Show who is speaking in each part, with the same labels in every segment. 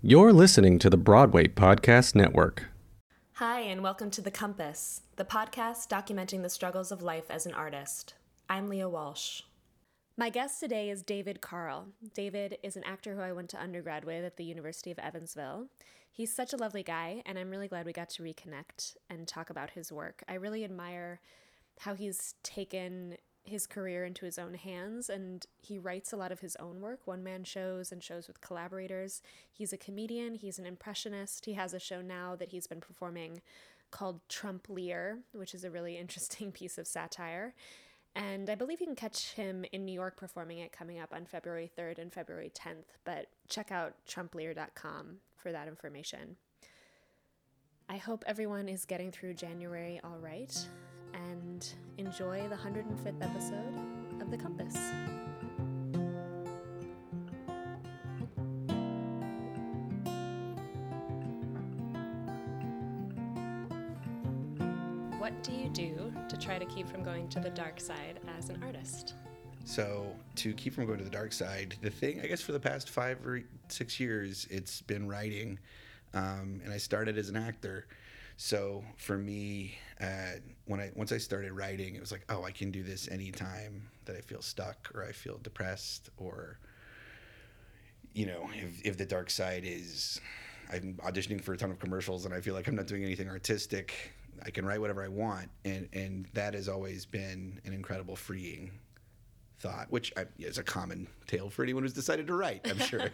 Speaker 1: You're listening to the Broadway Podcast Network.
Speaker 2: Hi, and welcome to The Compass, the podcast documenting the struggles of life as an artist. I'm Leah Walsh. My guest today is David Carl. David is an actor who I went to undergrad with at the University of Evansville. He's such a lovely guy, and I'm really glad we got to reconnect and talk about his work. I really admire how he's taken his career into his own hands, and he writes a lot of his own work, one-man shows and shows with collaborators. He's a comedian, he's an impressionist. He has a show now that he's been performing called Trump Lear, which is a really interesting piece of satire. And I believe you can catch him in New York performing it coming up on February 3rd and February 10th, but check out trumplear.com for that information. I hope everyone is getting through January all right, and enjoy the 105th episode of The Compass. What do you do to try to keep from going to the dark side as an artist?
Speaker 3: So to keep from going to the dark side, the thing, I guess for the past 5 or 6 years, it's been writing, and I started as an actor. So for me, once I started writing, it was like, oh, I can do this anytime that I feel stuck or I feel depressed, or, you know, if the dark side is I'm auditioning for a ton of commercials and I feel like I'm not doing anything artistic, I can write whatever I want, and that has always been an incredible freeing thought, which is a common tale for anyone who's decided to write, I'm sure.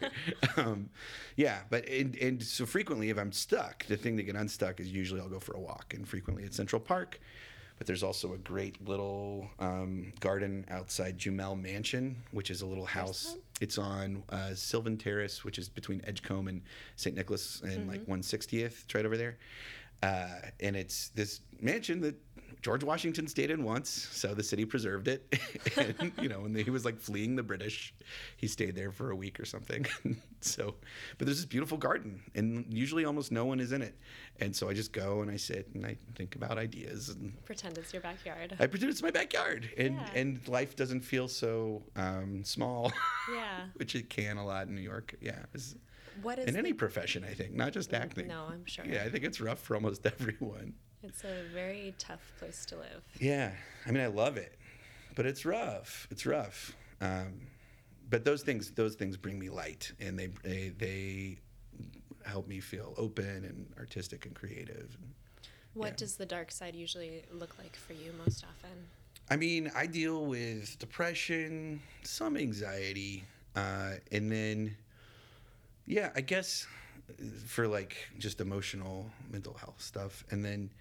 Speaker 3: But so frequently if I'm stuck, the thing to get unstuck is usually I'll go for a walk, and frequently at Central Park. But there's also a great little garden outside Jumel Mansion, which is a little house. It's on Sylvan Terrace, which is between Edgecombe and St. Nicholas and like 160th. It's right over there. And it's this mansion that George Washington stayed in once, so the city preserved it. And, you know, when he was like fleeing the British, he stayed there for a week or something. But there's this beautiful garden, and usually almost no one is in it. And so I just go and I sit and I think about ideas and
Speaker 2: Pretend it's your backyard.
Speaker 3: I pretend it's my backyard, and life doesn't feel so small.
Speaker 2: Yeah.
Speaker 3: Which it can a lot in New York. Yeah.
Speaker 2: What is
Speaker 3: in any profession, I think, not just acting.
Speaker 2: No, I'm sure.
Speaker 3: Yeah, I think it's rough for almost everyone.
Speaker 2: It's a very tough place to live.
Speaker 3: Yeah, I mean, I love it, but it's rough. It's rough. But those things bring me light, and they help me feel open and artistic and creative.
Speaker 2: What does the dark side usually look like for you most often?
Speaker 3: I mean, I deal with depression, some anxiety, and then, yeah, I guess for like just emotional mental health stuff, and then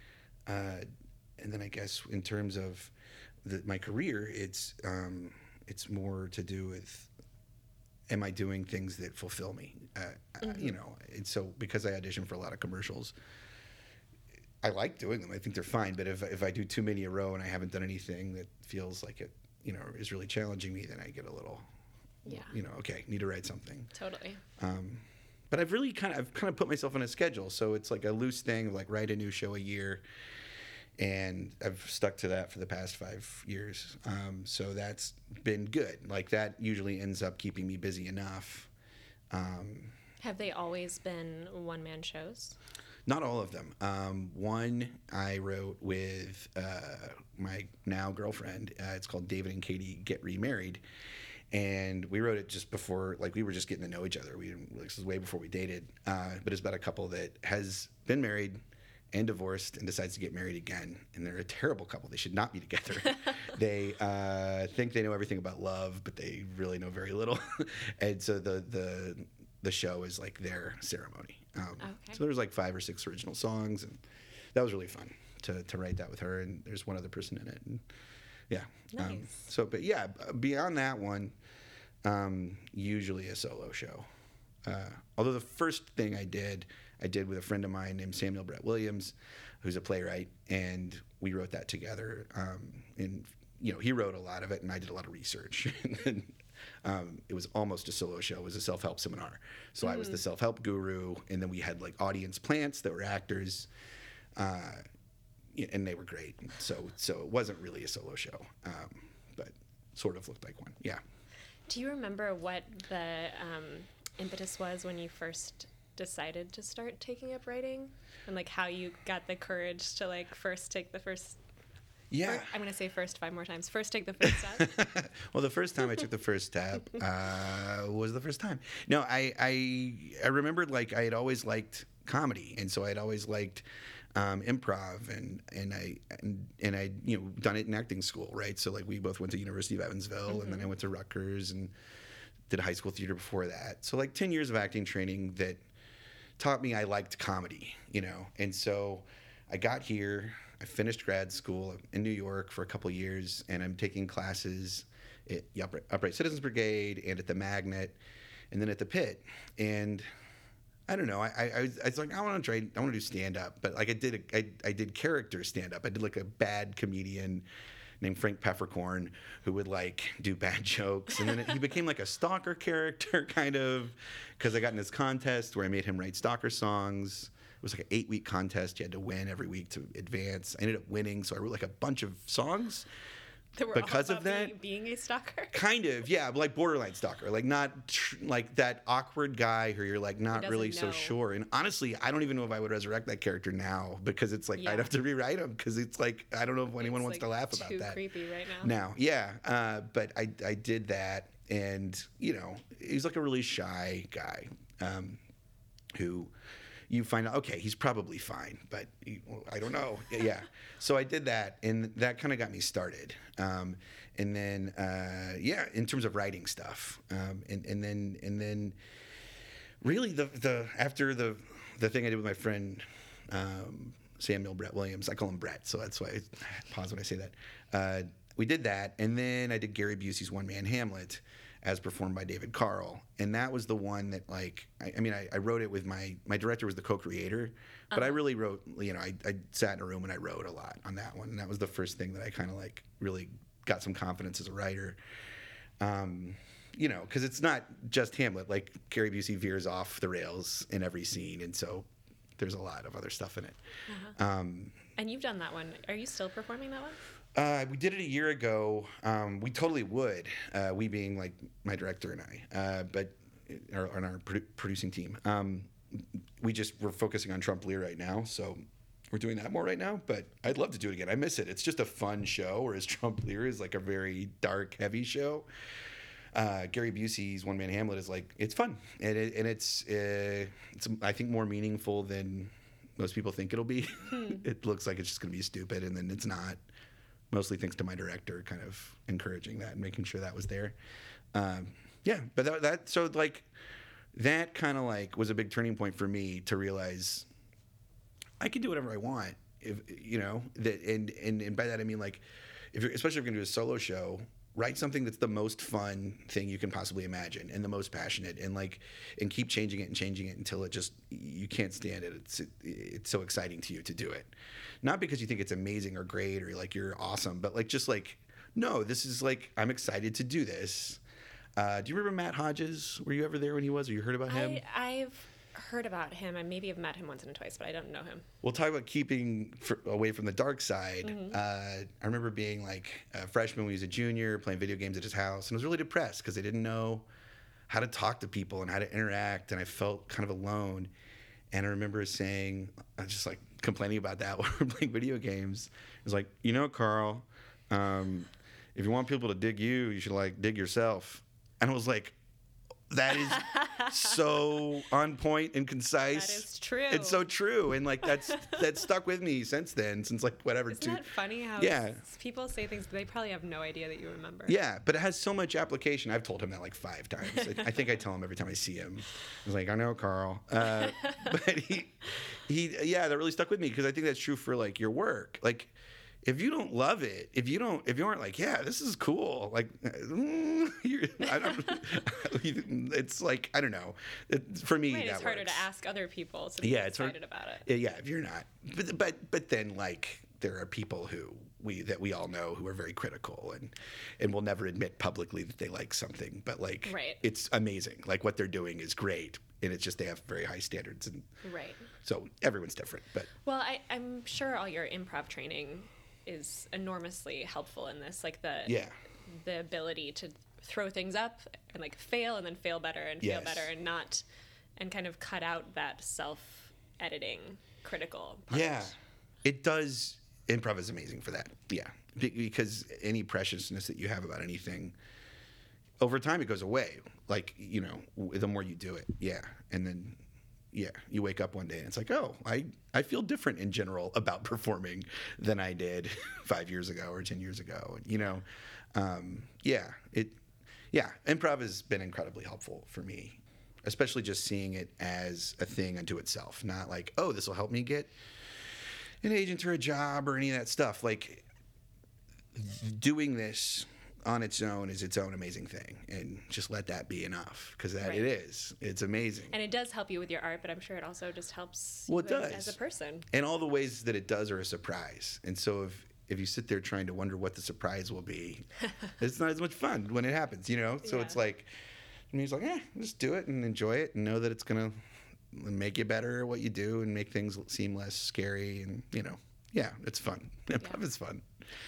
Speaker 3: I guess in terms of my career, it's more to do with, am I doing things that fulfill me? You know, and so because I audition for a lot of commercials, I like doing them. I think they're fine. But if I do too many a row and I haven't done anything that feels like it, you know, is really challenging me, then I get a little, you know, okay, need to write something.
Speaker 2: Totally.
Speaker 3: But I've kind of put myself on a schedule, so it's like a loose thing of like write a new show a year, and I've stuck to that for the past 5 years. So that's been good. Like that usually ends up keeping me busy enough.
Speaker 2: Have they always been one-man shows?
Speaker 3: Not all of them. One I wrote with my now girlfriend. It's called David and Katie Get Remarried. And we wrote it just before, like we were just getting to know each other. This was way before we dated. But it's about a couple that has been married and divorced and decides to get married again. And they're a terrible couple. They should not be together. They think they know everything about love, but they really know very little. And so the show is like their ceremony. So there's like 5 or 6 original songs, and that was really fun to write that with her. And there's one other person in it. And yeah.
Speaker 2: Nice.
Speaker 3: But yeah, beyond that one, usually a solo show. Although the first thing I did with a friend of mine named Samuel Brett Williams, who's a playwright, and we wrote that together. And you know, he wrote a lot of it, and I did a lot of research. And it was almost a solo show. It was a self-help seminar. So I was the self-help guru, and then we had like audience plants that were actors. And they were great. So it wasn't really a solo show, but sort of looked like one. Yeah.
Speaker 2: Do you remember what the impetus was when you first decided to start taking up writing, and like how you got the courage to like first take the first.
Speaker 3: Yeah.
Speaker 2: I'm going to say first 5 more times. First, take the first step.
Speaker 3: Well, the first time I took the first step was the first time. No, I remembered like I had always liked comedy, and so I'd always liked improv, and I done it in acting school, right? So like we both went to University of Evansville, and then I went to Rutgers and did high school theater before that. So like 10 years of acting training that taught me I liked comedy, and so I got here. I finished grad school in New York for a couple of years, and I'm taking classes at the Upright Citizens Brigade and at the Magnet, and then at the Pit. And I don't know. I was like, I want to do stand up, but like I did character stand up. I did like a bad comedian named Frank Peppercorn who would like do bad jokes, and then he became like a stalker character kind of, because I got in this contest where I made him write stalker songs. It was like an 8-week contest. You had to win every week to advance. I ended up winning, so I wrote like a bunch of songs
Speaker 2: That were
Speaker 3: because
Speaker 2: all
Speaker 3: of
Speaker 2: about
Speaker 3: that.
Speaker 2: being a stalker.
Speaker 3: Kind of, yeah, like borderline stalker, like not like that awkward guy who you're like not really so
Speaker 2: know.
Speaker 3: sure. And honestly, I don't even know if I would resurrect that character now, because it's like I'd have to rewrite him, because it's like I don't know if anyone wants to laugh about that.
Speaker 2: Too creepy right now.
Speaker 3: Now, yeah, but I did that, and he's like a really shy guy who. You find out, okay, he's probably fine, but I don't know. Yeah. So I did that, and that kind of got me started. And then, in terms of writing stuff, and then, really the after the thing I did with my friend Samuel Brett Williams, I call him Brett, so that's why I pause when I say that. We did that, and then I did Gary Busey's One Man Hamlet, as performed by David Carl, and that was the one that like I wrote it with my director was the co-creator, but I really wrote, I sat in a room and I wrote a lot on that one, and that was the first thing that I kind of like really got some confidence as a writer, because it's not just Hamlet. Like Gary Busey veers off the rails in every scene, and so there's a lot of other stuff in it.
Speaker 2: And you've done that one. Are you still performing that one?
Speaker 3: We did it a year ago. We totally would. We being like my director and I, but on our producing team. We're focusing on Trump Lear right now, so we're doing that more right now. But I'd love to do it again. I miss it. It's just a fun show, whereas Trump Lear is like a very dark, heavy show. Gary Busey's One Man Hamlet is like, it's fun, and it's I think more meaningful than most people think it'll be. It looks like it's just going to be stupid, and then it's not. Mostly thanks to my director kind of encouraging that and making sure that was there. But that kind of like was a big turning point for me to realize I can do whatever I want, if that, and by that I mean like, especially if you're gonna do a solo show, write something that's the most fun thing you can possibly imagine and the most passionate, and keep changing it until it just, you can't stand it. It's so exciting to you to do it. Not because you think it's amazing or great or like you're awesome, but like just like, no, this is like, I'm excited to do this. Do you remember Matt Hodges? Were you ever there when he was, or you heard about him?
Speaker 2: I've heard about him. I maybe have met him once and twice, but I don't know him.
Speaker 3: We'll talk about keeping away from the dark side.
Speaker 2: Mm-hmm.
Speaker 3: I remember being like a freshman when he was a junior, playing video games at his house, and I was really depressed because I didn't know how to talk to people and how to interact, and I felt kind of alone. And I remember saying, I was just like complaining about that while we're playing video games. It was like, Carl, if you want people to dig you, you should like dig yourself. And I was like, that is so on point and concise.
Speaker 2: That is true.
Speaker 3: It's so true, and like that's stuck with me since then. Since like whatever.
Speaker 2: Isn't that funny how people say things, but they probably have no idea that you remember.
Speaker 3: Yeah, but it has so much application. I've told him that like 5 times. I think I tell him every time I see him. I was like, I know, Carl, but he, that really stuck with me because I think that's true for like your work, like. If you don't love it, if you aren't like, yeah, this is cool, like, it's like, I don't know. For me,
Speaker 2: it's harder
Speaker 3: works.
Speaker 2: To ask other people to be excited about it.
Speaker 3: Yeah, if you're not, but then like there are people that we all know who are very critical and will never admit publicly that they like something, but like, it's amazing. Like what they're doing is great, and it's just they have very high standards, and so everyone's different. But
Speaker 2: well, I'm sure all your improv training is enormously helpful in this, like the ability to throw things up and like fail and then fail better and fail better and kind of cut out that self-editing critical part.
Speaker 3: Yeah, it does. Improv is amazing for that. Yeah, because any preciousness that you have about anything, over time it goes away. Like, you know, the more you do it. Yeah, and then you wake up one day and it's like, oh, I feel different in general about performing than I did 5 years ago or 10 years ago. You know, improv has been incredibly helpful for me, especially just seeing it as a thing unto itself, not like, oh, this will help me get an agent or a job or any of that stuff. Like, doing this on its own is its own amazing thing, and just let that be enough, because that
Speaker 2: Right.
Speaker 3: it is. It's amazing.
Speaker 2: And it does help you with your art, but I'm sure it also just helps
Speaker 3: Well, it
Speaker 2: you
Speaker 3: does.
Speaker 2: as a person.
Speaker 3: And all the ways that it does are a surprise. And so if you sit there trying to wonder what the surprise will be, it's not as much fun when it happens, you know? So
Speaker 2: Yeah.
Speaker 3: it's like, and he's like, just do it and enjoy it and know that it's going to make you better at what you do and make things seem less scary. And, you know, it's fun. Improv is fun.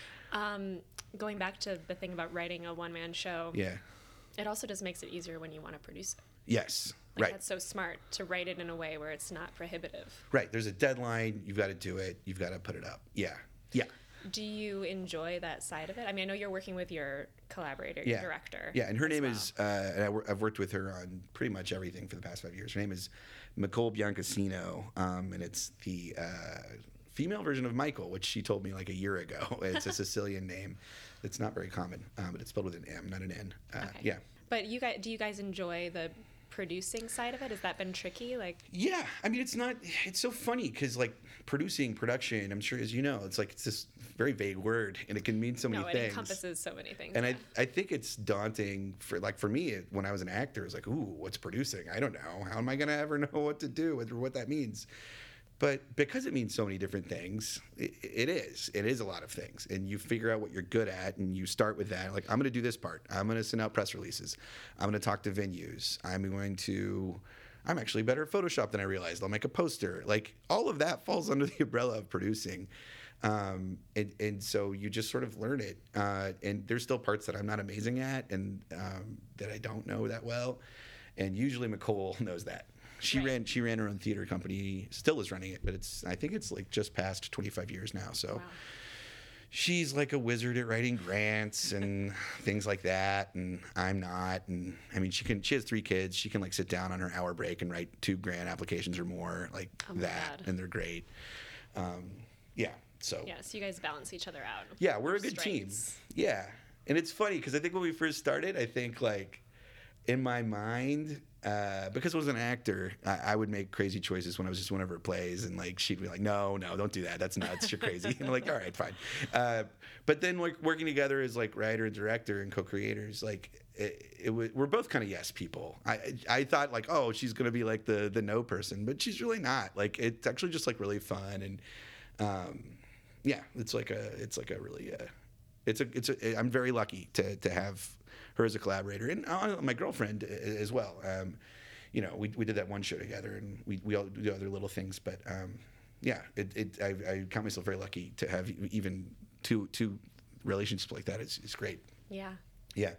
Speaker 2: Going back to the thing about writing a one-man show,
Speaker 3: Yeah.
Speaker 2: it also just makes it easier when you want to produce it.
Speaker 3: Yes.
Speaker 2: Like,
Speaker 3: Right.
Speaker 2: that's so smart to write it in a way where it's not prohibitive.
Speaker 3: Right. There's a deadline. You've got to do it. You've got to put it up. Yeah. Yeah.
Speaker 2: Do you enjoy that side of it? I mean, I know you're working with your collaborator, your director.
Speaker 3: Yeah, and her
Speaker 2: as
Speaker 3: name
Speaker 2: well.
Speaker 3: is, and I've worked with her on pretty much everything for the past 5 years. Her name is Nicole Biancasino, and it's the female version of Michael, which she told me like a year ago. It's a Sicilian name. It's not very common, but it's spelled with an M, not an N.
Speaker 2: Okay.
Speaker 3: Yeah.
Speaker 2: But do you guys enjoy the producing side of it? Has that been tricky? Like,
Speaker 3: Yeah, I mean, it's so funny because, like, production, I'm sure, as you know, it's this very vague word, and it can mean so many
Speaker 2: no, it
Speaker 3: things.
Speaker 2: encompasses so many things.
Speaker 3: And
Speaker 2: yeah.
Speaker 3: I think it's daunting for me, when I was an actor, it was like, ooh, what's producing? I don't know. How am I going to ever know what to do or what that means? But because it means so many different things, it is a lot of things. And you figure out what you're good at, and you start with that. Like, I'm going to do this part. I'm going to send out press releases. I'm going to talk to venues. I'm actually better at Photoshop than I realized. I'll make a poster. Like, all of that falls under the umbrella of producing. And so you just sort of learn it. And there's still parts that I'm not amazing at, and that I don't know that well. And usually Nicole knows that. She ran her own theater company, still is running it, but I think it's like just past 25 years now. So
Speaker 2: Wow.
Speaker 3: she's like a wizard at writing grants and things like that, and I'm not. And I mean, she has 3 kids. She can like sit down on her hour break and write 2 grant applications or more, like
Speaker 2: Oh my
Speaker 3: that,
Speaker 2: God.
Speaker 3: and they're great. So
Speaker 2: Yeah, so you guys balance each other out.
Speaker 3: yeah, we're a good team.
Speaker 2: Strengths.
Speaker 3: Yeah, and it's funny because I think when we first started, I think like in my mind, because I was an actor, I would make crazy choices when I was just one of her plays, and like she'd be like, "No, don't do that. That's nuts. You're crazy." And I'm like, "All right, fine." But then like working together as like writer and director and co-creators, like we're both kind of yes people. I thought like, oh, she's gonna be like the no person, but she's really not. Like, it's actually just like really fun, and yeah, it's like a really I'm very lucky to have her as a collaborator, and my girlfriend as well. You know, we did that one show together, and we all do other little things, but yeah, I count myself very lucky to have even two relationships like that. It's great.
Speaker 2: Yeah.
Speaker 3: Yeah.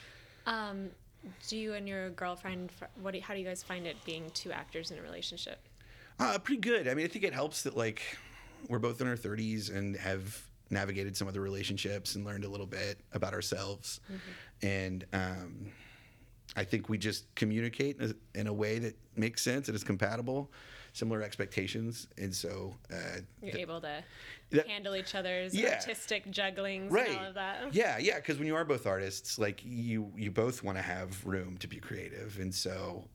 Speaker 2: Do you and your girlfriend, how do you guys find it being 2 actors in a relationship?
Speaker 3: Pretty good. I mean, I think it helps that like we're both in our 30s and have navigated some other relationships and learned a little bit about ourselves. Mm-hmm. And I think we just communicate in a way that makes sense and is compatible, similar expectations. And so
Speaker 2: You're able to
Speaker 3: that-
Speaker 2: handle each other's
Speaker 3: Yeah.
Speaker 2: artistic jugglings
Speaker 3: right.
Speaker 2: and all of that.
Speaker 3: Yeah, because when you are both artists, like you both want to have room to be creative. And so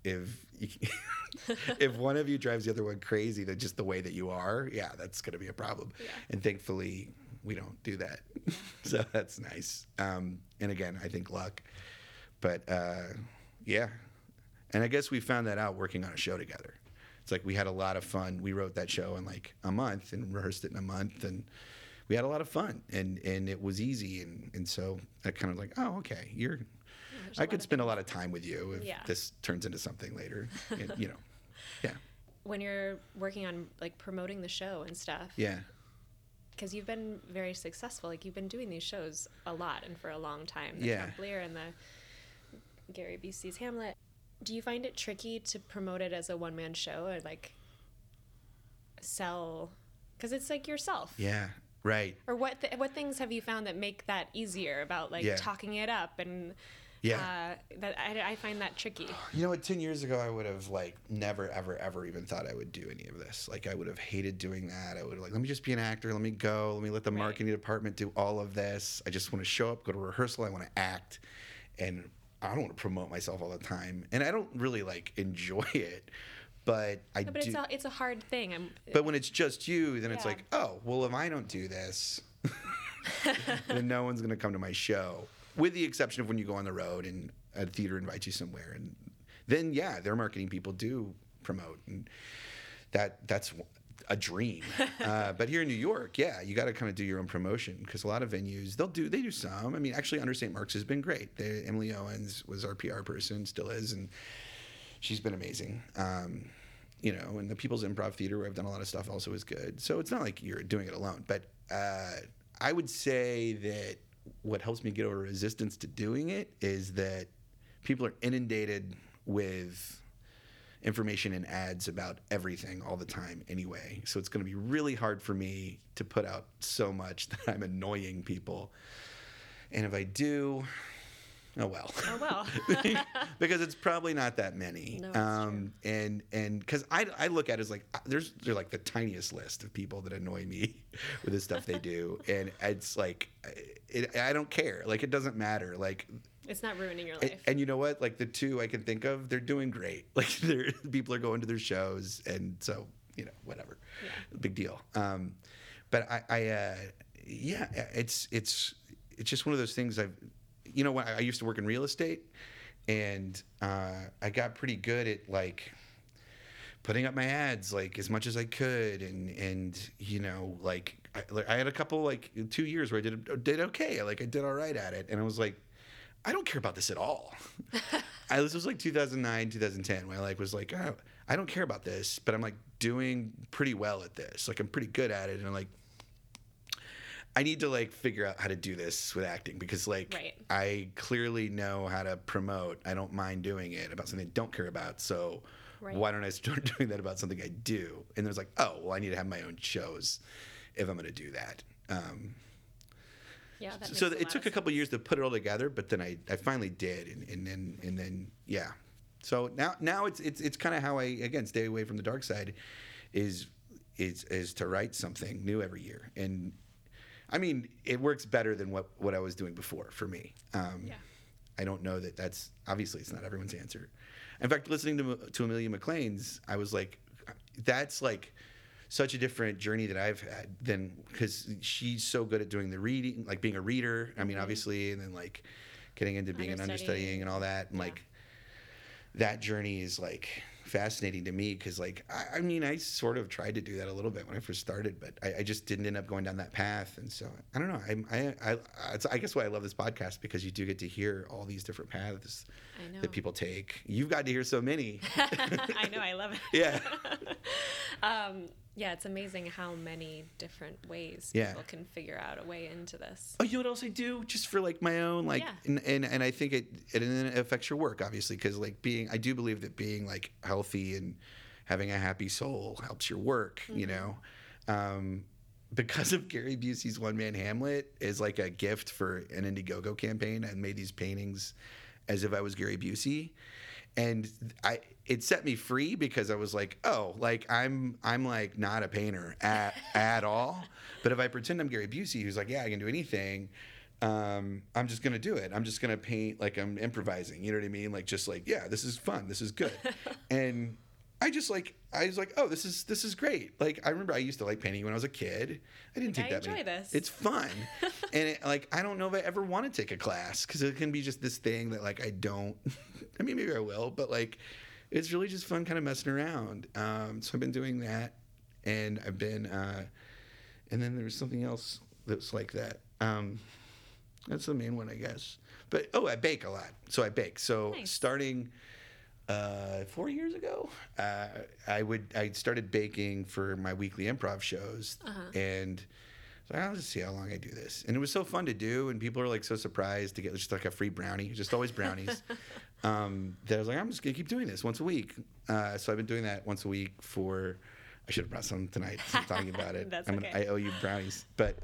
Speaker 3: if one of you drives the other one crazy, that just the way that you are, yeah, that's going to be a problem.
Speaker 2: Yeah.
Speaker 3: And thankfully, we don't do that. So that's nice. And again, I think luck. But yeah. And I guess we found that out working on a show together. It's like we had a lot of fun. We wrote that show in like a month and rehearsed it in a month, and we had a lot of fun, and it was easy. And so I kind of like, oh, okay, I could spend a lot of time with you if
Speaker 2: Yeah.
Speaker 3: this turns into something later. And, you know, yeah.
Speaker 2: When you're working on like promoting the show and stuff,
Speaker 3: Yeah.
Speaker 2: because you've been very successful. Like, you've been doing these shows a lot and for a long time. The
Speaker 3: Yeah.
Speaker 2: Trump Lear and the Gary Busey's Hamlet. Do you find it tricky to promote it as a one-man show or like sell? Because it's like yourself.
Speaker 3: Yeah, right.
Speaker 2: Or what things have you found that make that easier about like talking it up and that I find that tricky.
Speaker 3: You know what? 10 years ago, I would have like never, ever even thought I would do any of this. Like I would have hated doing that. I would have like, let me just be an actor. Let me go. Let me let the marketing department do all of this. I just want to show up, go to rehearsal. I want to act, and I don't want to promote myself all the time. And I don't really like enjoy it. But I do.
Speaker 2: But it's a hard thing.
Speaker 3: But when it's just you, then it's like, oh, well, if I don't do this, then no one's going to come to my show. With the exception of when you go on the road and a theater invites you somewhere. And then, their marketing people do promote. And that's a dream. But here in New York, you got to kind of do your own promotion because a lot of venues, they do some. I mean, actually, Under St. Mark's has been great. Emily Owens was our PR person, still is, and she's been amazing. You know, and the People's Improv Theater, where I've done a lot of stuff, also is good. So it's not like you're doing it alone. But I would say that what helps me get over resistance to doing it is that people are inundated with information and ads about everything all the time anyway. So it's going to be really hard for me to put out so much that I'm annoying people. And if I do, oh well. Because it's probably not that many.
Speaker 2: No, true.
Speaker 3: And because I look at it as like they're like the tiniest list of people that annoy me with the stuff they do, and it's like I don't care. Like it doesn't matter. Like
Speaker 2: it's not ruining your life.
Speaker 3: And you know what? Like the two I can think of, they're doing great. Like people are going to their shows, and so whatever, big deal. But it's just one of those things when I used to work in real estate, and I got pretty good at like putting up my ads like as much as I could, and like I had a couple like 2 years where I did okay, like I did all right at it, and I was like, I don't care about this at all. This was like 2009, 2010, when I was like, oh, I don't care about this, but I'm like doing pretty well at this, like I'm pretty good at it, and I'm like, I need to like figure out how to do this with acting because I clearly know how to promote. I don't mind doing it about something I don't care about. So why don't I start doing that about something I do? And then it's like, oh, well, I need to have my own shows if I'm going to do that. So it took a couple years to put it all together, but then I finally did, and then. So now it's kind of how I again stay away from the dark side, is to write something new every year. And I mean, it works better than what I was doing before for me. I don't know that's obviously it's not everyone's answer. In fact, listening to Amelia McLean's, I was like, that's like such a different journey that I've had than because she's so good at doing the reading, like being a reader. I mean, obviously, and then like getting into being an understudying and all that, and like that journey is like fascinating to me because like I mean I sort of tried to do that a little bit when I first started, but I just didn't end up going down that path. And so I don't know, I guess why I love this podcast, because you do get to hear all these different paths that people take. You've got to hear so many.
Speaker 2: I know, I love it.
Speaker 3: Yeah.
Speaker 2: It's amazing how many different ways people can figure out a way into this.
Speaker 3: Oh, you know what else I do just for like my own like, and I think it affects your work obviously, because like I do believe that being like healthy and having a happy soul helps your work. Because of Gary Busey's One Man Hamlet is like a gift for an Indiegogo campaign. I made these paintings as if I was Gary Busey. And it set me free because I was like, oh, like I'm like not a painter at all. But if I pretend I'm Gary Busey, who's like, yeah, I can do anything, I'm just gonna do it. I'm just gonna paint like I'm improvising. You know what I mean? Like just like, yeah, this is fun. This is good. And I was like, oh, this is great. Like I remember I used to like painting when I was a kid. I didn't take that.
Speaker 2: I enjoy this.
Speaker 3: It's fun, and I don't know if I ever want to take a class because it can be just this thing that like I don't. I mean, maybe I will, but like, it's really just fun, kind of messing around. So I've been doing that, and I've been, and then there's something else that's like that. That's the main one, I guess. But I bake a lot. So I bake. So starting 4 years ago, I started baking for my weekly improv shows, and so I'll just see how long I do this. And it was so fun to do, and people are like so surprised to get just like a free brownie, just always brownies. that I was like, I'm just gonna keep doing this once a week. So I've been doing that once a week for. I should have brought some tonight since I'm talking about it.
Speaker 2: That's okay.
Speaker 3: I owe you brownies, but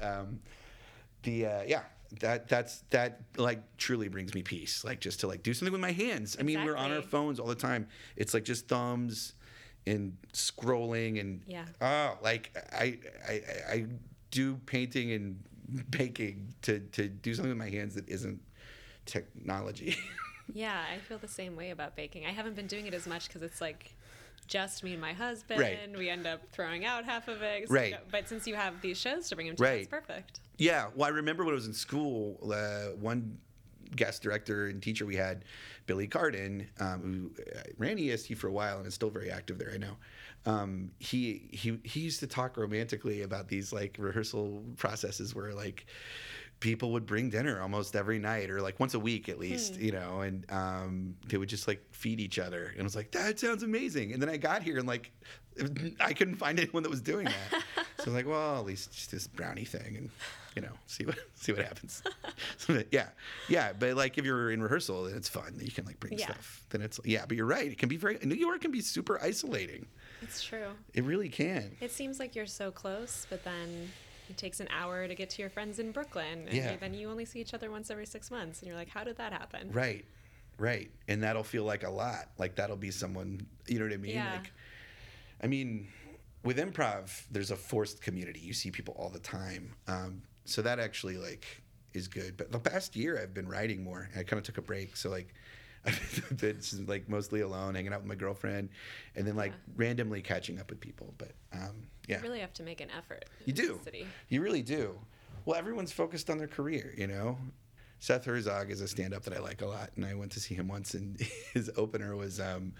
Speaker 3: that like truly brings me peace. Like just to like do something with my hands. I mean, we're on our phones all the time. It's like just thumbs and scrolling and like I do painting and baking to do something with my hands that isn't technology.
Speaker 2: Yeah, I feel the same way about baking. I haven't been doing it as much because it's like just me and my husband.
Speaker 3: Right.
Speaker 2: We end up throwing out half of it.
Speaker 3: Right.
Speaker 2: But since you have these shows to bring him to,
Speaker 3: Right.
Speaker 2: it's perfect.
Speaker 3: Yeah. Well, I remember when I was in school, one guest director and teacher we had, Billy Carden, who ran EST for a while and is still very active there, I know. He used to talk romantically about these like rehearsal processes where like people would bring dinner almost every night or like once a week at least, you know, and they would just like feed each other. And I was like, that sounds amazing. And then I got here and like I couldn't find anyone that was doing that. So I was like, well, at least just this brownie thing and, you know, see what happens. So, yeah. But like if you're in rehearsal and it's fun, you can like bring stuff. Then it's, but you're right. It can be New York can be super isolating.
Speaker 2: It's true.
Speaker 3: It really can.
Speaker 2: It seems like you're so close, but then it takes an hour to get to your friends in Brooklyn. And then you only see each other once every 6 months. And you're like, how did that happen?
Speaker 3: Right. And that'll feel like a lot. Like that'll be someone, you know what I mean?
Speaker 2: Yeah.
Speaker 3: Like, I mean, with improv, there's a forced community. You see people all the time. So that actually like is good. But the past year I've been writing more. I kind of took a break. So like I've been just, like mostly alone, hanging out with my girlfriend, and then like randomly catching up with people. But
Speaker 2: You really have to make an effort.
Speaker 3: You do.
Speaker 2: City.
Speaker 3: You really do. Well, everyone's focused on their career, you know. Seth Herzog is a stand-up that I like a lot, and I went to see him once, and his opener was,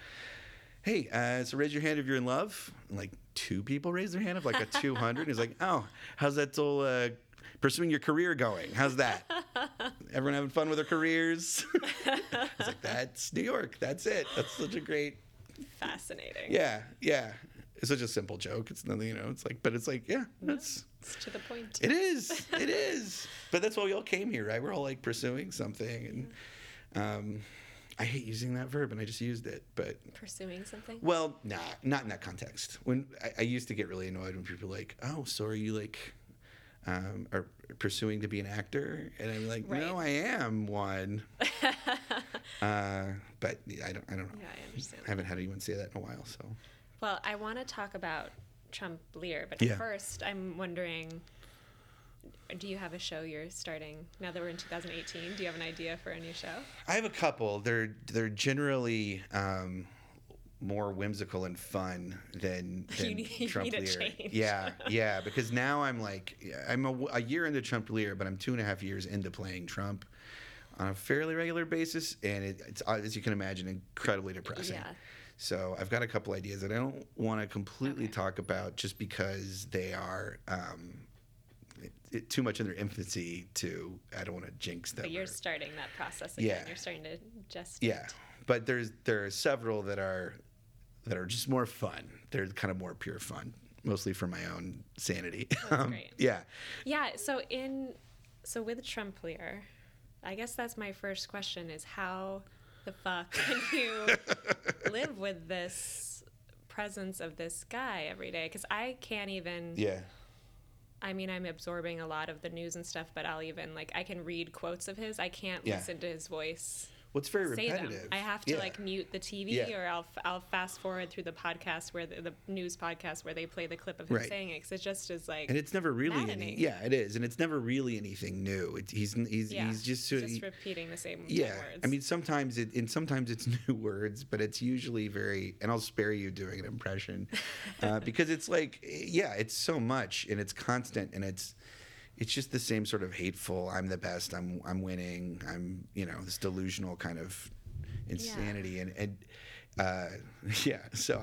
Speaker 3: hey, so raise your hand if you're in love. And like 2 people raised their hand of like a 200. He's like, oh, how's that whole pursuing your career going? How's that? Everyone having fun with their careers? I was like, that's New York. That's it. That's such a great.
Speaker 2: Fascinating.
Speaker 3: Yeah. It's such a simple joke. It's nothing, you know. It's like, but it's like, it's
Speaker 2: to the point.
Speaker 3: It is. But that's why we all came here, right? We're all like pursuing something, and I hate using that verb, and I just used it. But
Speaker 2: pursuing something?
Speaker 3: Well, not in that context. When I used to get really annoyed when people were like, "Oh, so are you like, are pursuing to be an actor?" And I'm like, "No, I am one." But I don't know.
Speaker 2: Yeah, I understand.
Speaker 3: I haven't had anyone say that in a while, so.
Speaker 2: Well, I want to talk about Trump Lear, but first I'm wondering, do you have a show you're starting now that we're in 2018? Do you have an idea for a new show?
Speaker 3: I have a couple. They're generally more whimsical and fun than Trump Lear.
Speaker 2: Change.
Speaker 3: Yeah, because now I'm a year into Trump Lear, but I'm 2.5 years into playing Trump on a fairly regular basis, and it's, as you can imagine, incredibly depressing.
Speaker 2: Yeah.
Speaker 3: So I've got a couple ideas that I don't want to completely talk about just because they are too much in their infancy I don't want to jinx them.
Speaker 2: But you're starting that process again. You're starting to just.
Speaker 3: Yeah. But there are several that are just more fun. They're kind of more pure fun, mostly for my own sanity.
Speaker 2: That's great.
Speaker 3: Yeah.
Speaker 2: Yeah. So with Trump Lear, I guess that's my first question: is how the fuck can you live with this presence of this guy every day? Because I can't even.
Speaker 3: Yeah.
Speaker 2: I mean, I'm absorbing a lot of the news and stuff, but I'll even I can read quotes of his. I can't listen to his voice.
Speaker 3: Well, it's very
Speaker 2: say
Speaker 3: repetitive.
Speaker 2: Them. I have to mute the TV, or I'll fast forward through the podcast where the news podcast where they play the clip of him saying it, because it just is like.
Speaker 3: And it's never really it is, and it's never really anything new. He's just
Speaker 2: repeating the same words.
Speaker 3: I mean, sometimes it's new words, but it's usually very. And I'll spare you doing an impression, because it's like it's so much and it's constant and it's just the same sort of hateful, I'm the best, I'm winning, I'm, this delusional kind of insanity. So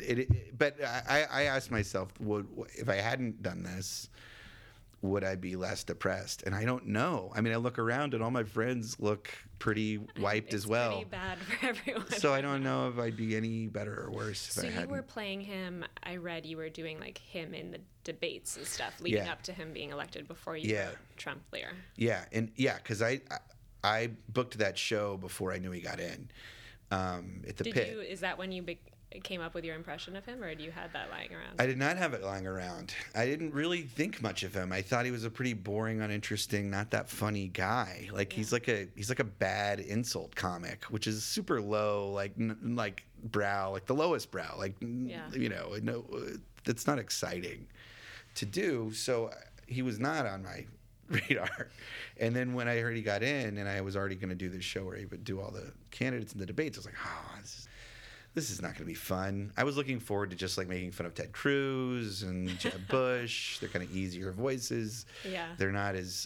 Speaker 3: I asked myself, if I hadn't done this, would I be less depressed? And I don't know. I mean, I look around and all my friends look pretty wiped as well.
Speaker 2: It's pretty bad for everyone.
Speaker 3: So I don't know if I'd be any better or worse if I hadn't. So
Speaker 2: you were playing him, I read you were doing him in the debates and stuff leading up to him being elected before you wrote Trump Lear.
Speaker 3: Yeah, and because I booked that show before I knew he got in. at the Pit.
Speaker 2: Is that when you came up with your impression of him, or do you have that lying around?
Speaker 3: I did not have it lying around. I didn't really think much of him. I thought he was a pretty boring, uninteresting, not that funny guy. Like he's like a bad insult comic, which is super low, like brow, like the lowest brow. Like no, that's not exciting to do. So he was not on my radar. And then when I heard he got in, and I was already going to do this show where he would do all the candidates and the debates, I was like, oh, this is not going to be fun. I was looking forward to just like making fun of Ted Cruz and Jeb Bush. They're kind of easier voices.
Speaker 2: Yeah.
Speaker 3: They're not as,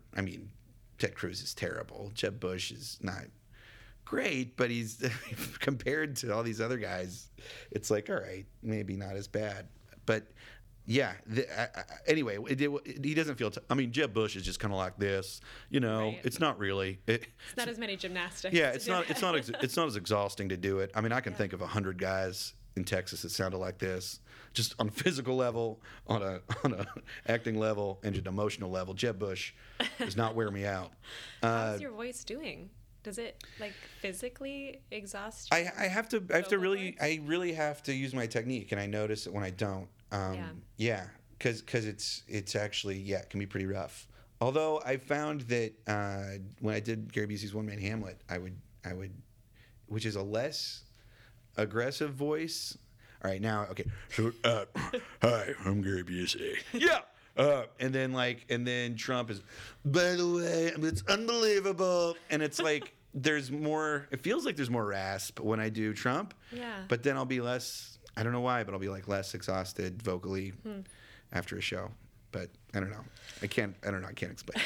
Speaker 3: Ted Cruz is terrible. Jeb Bush is not great, but he's, compared to all these other guys, it's like, all right, maybe not as bad. But yeah. Anyway, he doesn't feel. Jeb Bush is just kind of like this.
Speaker 2: Right.
Speaker 3: It's not really.
Speaker 2: It's not as many gymnastics.
Speaker 3: Yeah, it's not. It's not as exhausting to do it. I can think of 100 guys in Texas that sounded like this, just on a physical level, on a acting level, and an emotional level. Jeb Bush does not wear me out.
Speaker 2: How's your voice doing? Does it like physically exhaust you?
Speaker 3: I really have to use my technique, and I notice it when I don't. Because it's actually it can be pretty rough. Although I found that when I did Gary Busey's One Man Hamlet, I would, which is a less aggressive voice. All right, now okay. So, hi, I'm Gary Busey. Yeah. And then Trump is, by the way, it's unbelievable, and it's like there's more. It feels like there's more rasp when I do Trump.
Speaker 2: Yeah.
Speaker 3: But then I'll be less. I don't know why, but I'll be like less exhausted vocally after a show. But I don't know. I can't explain.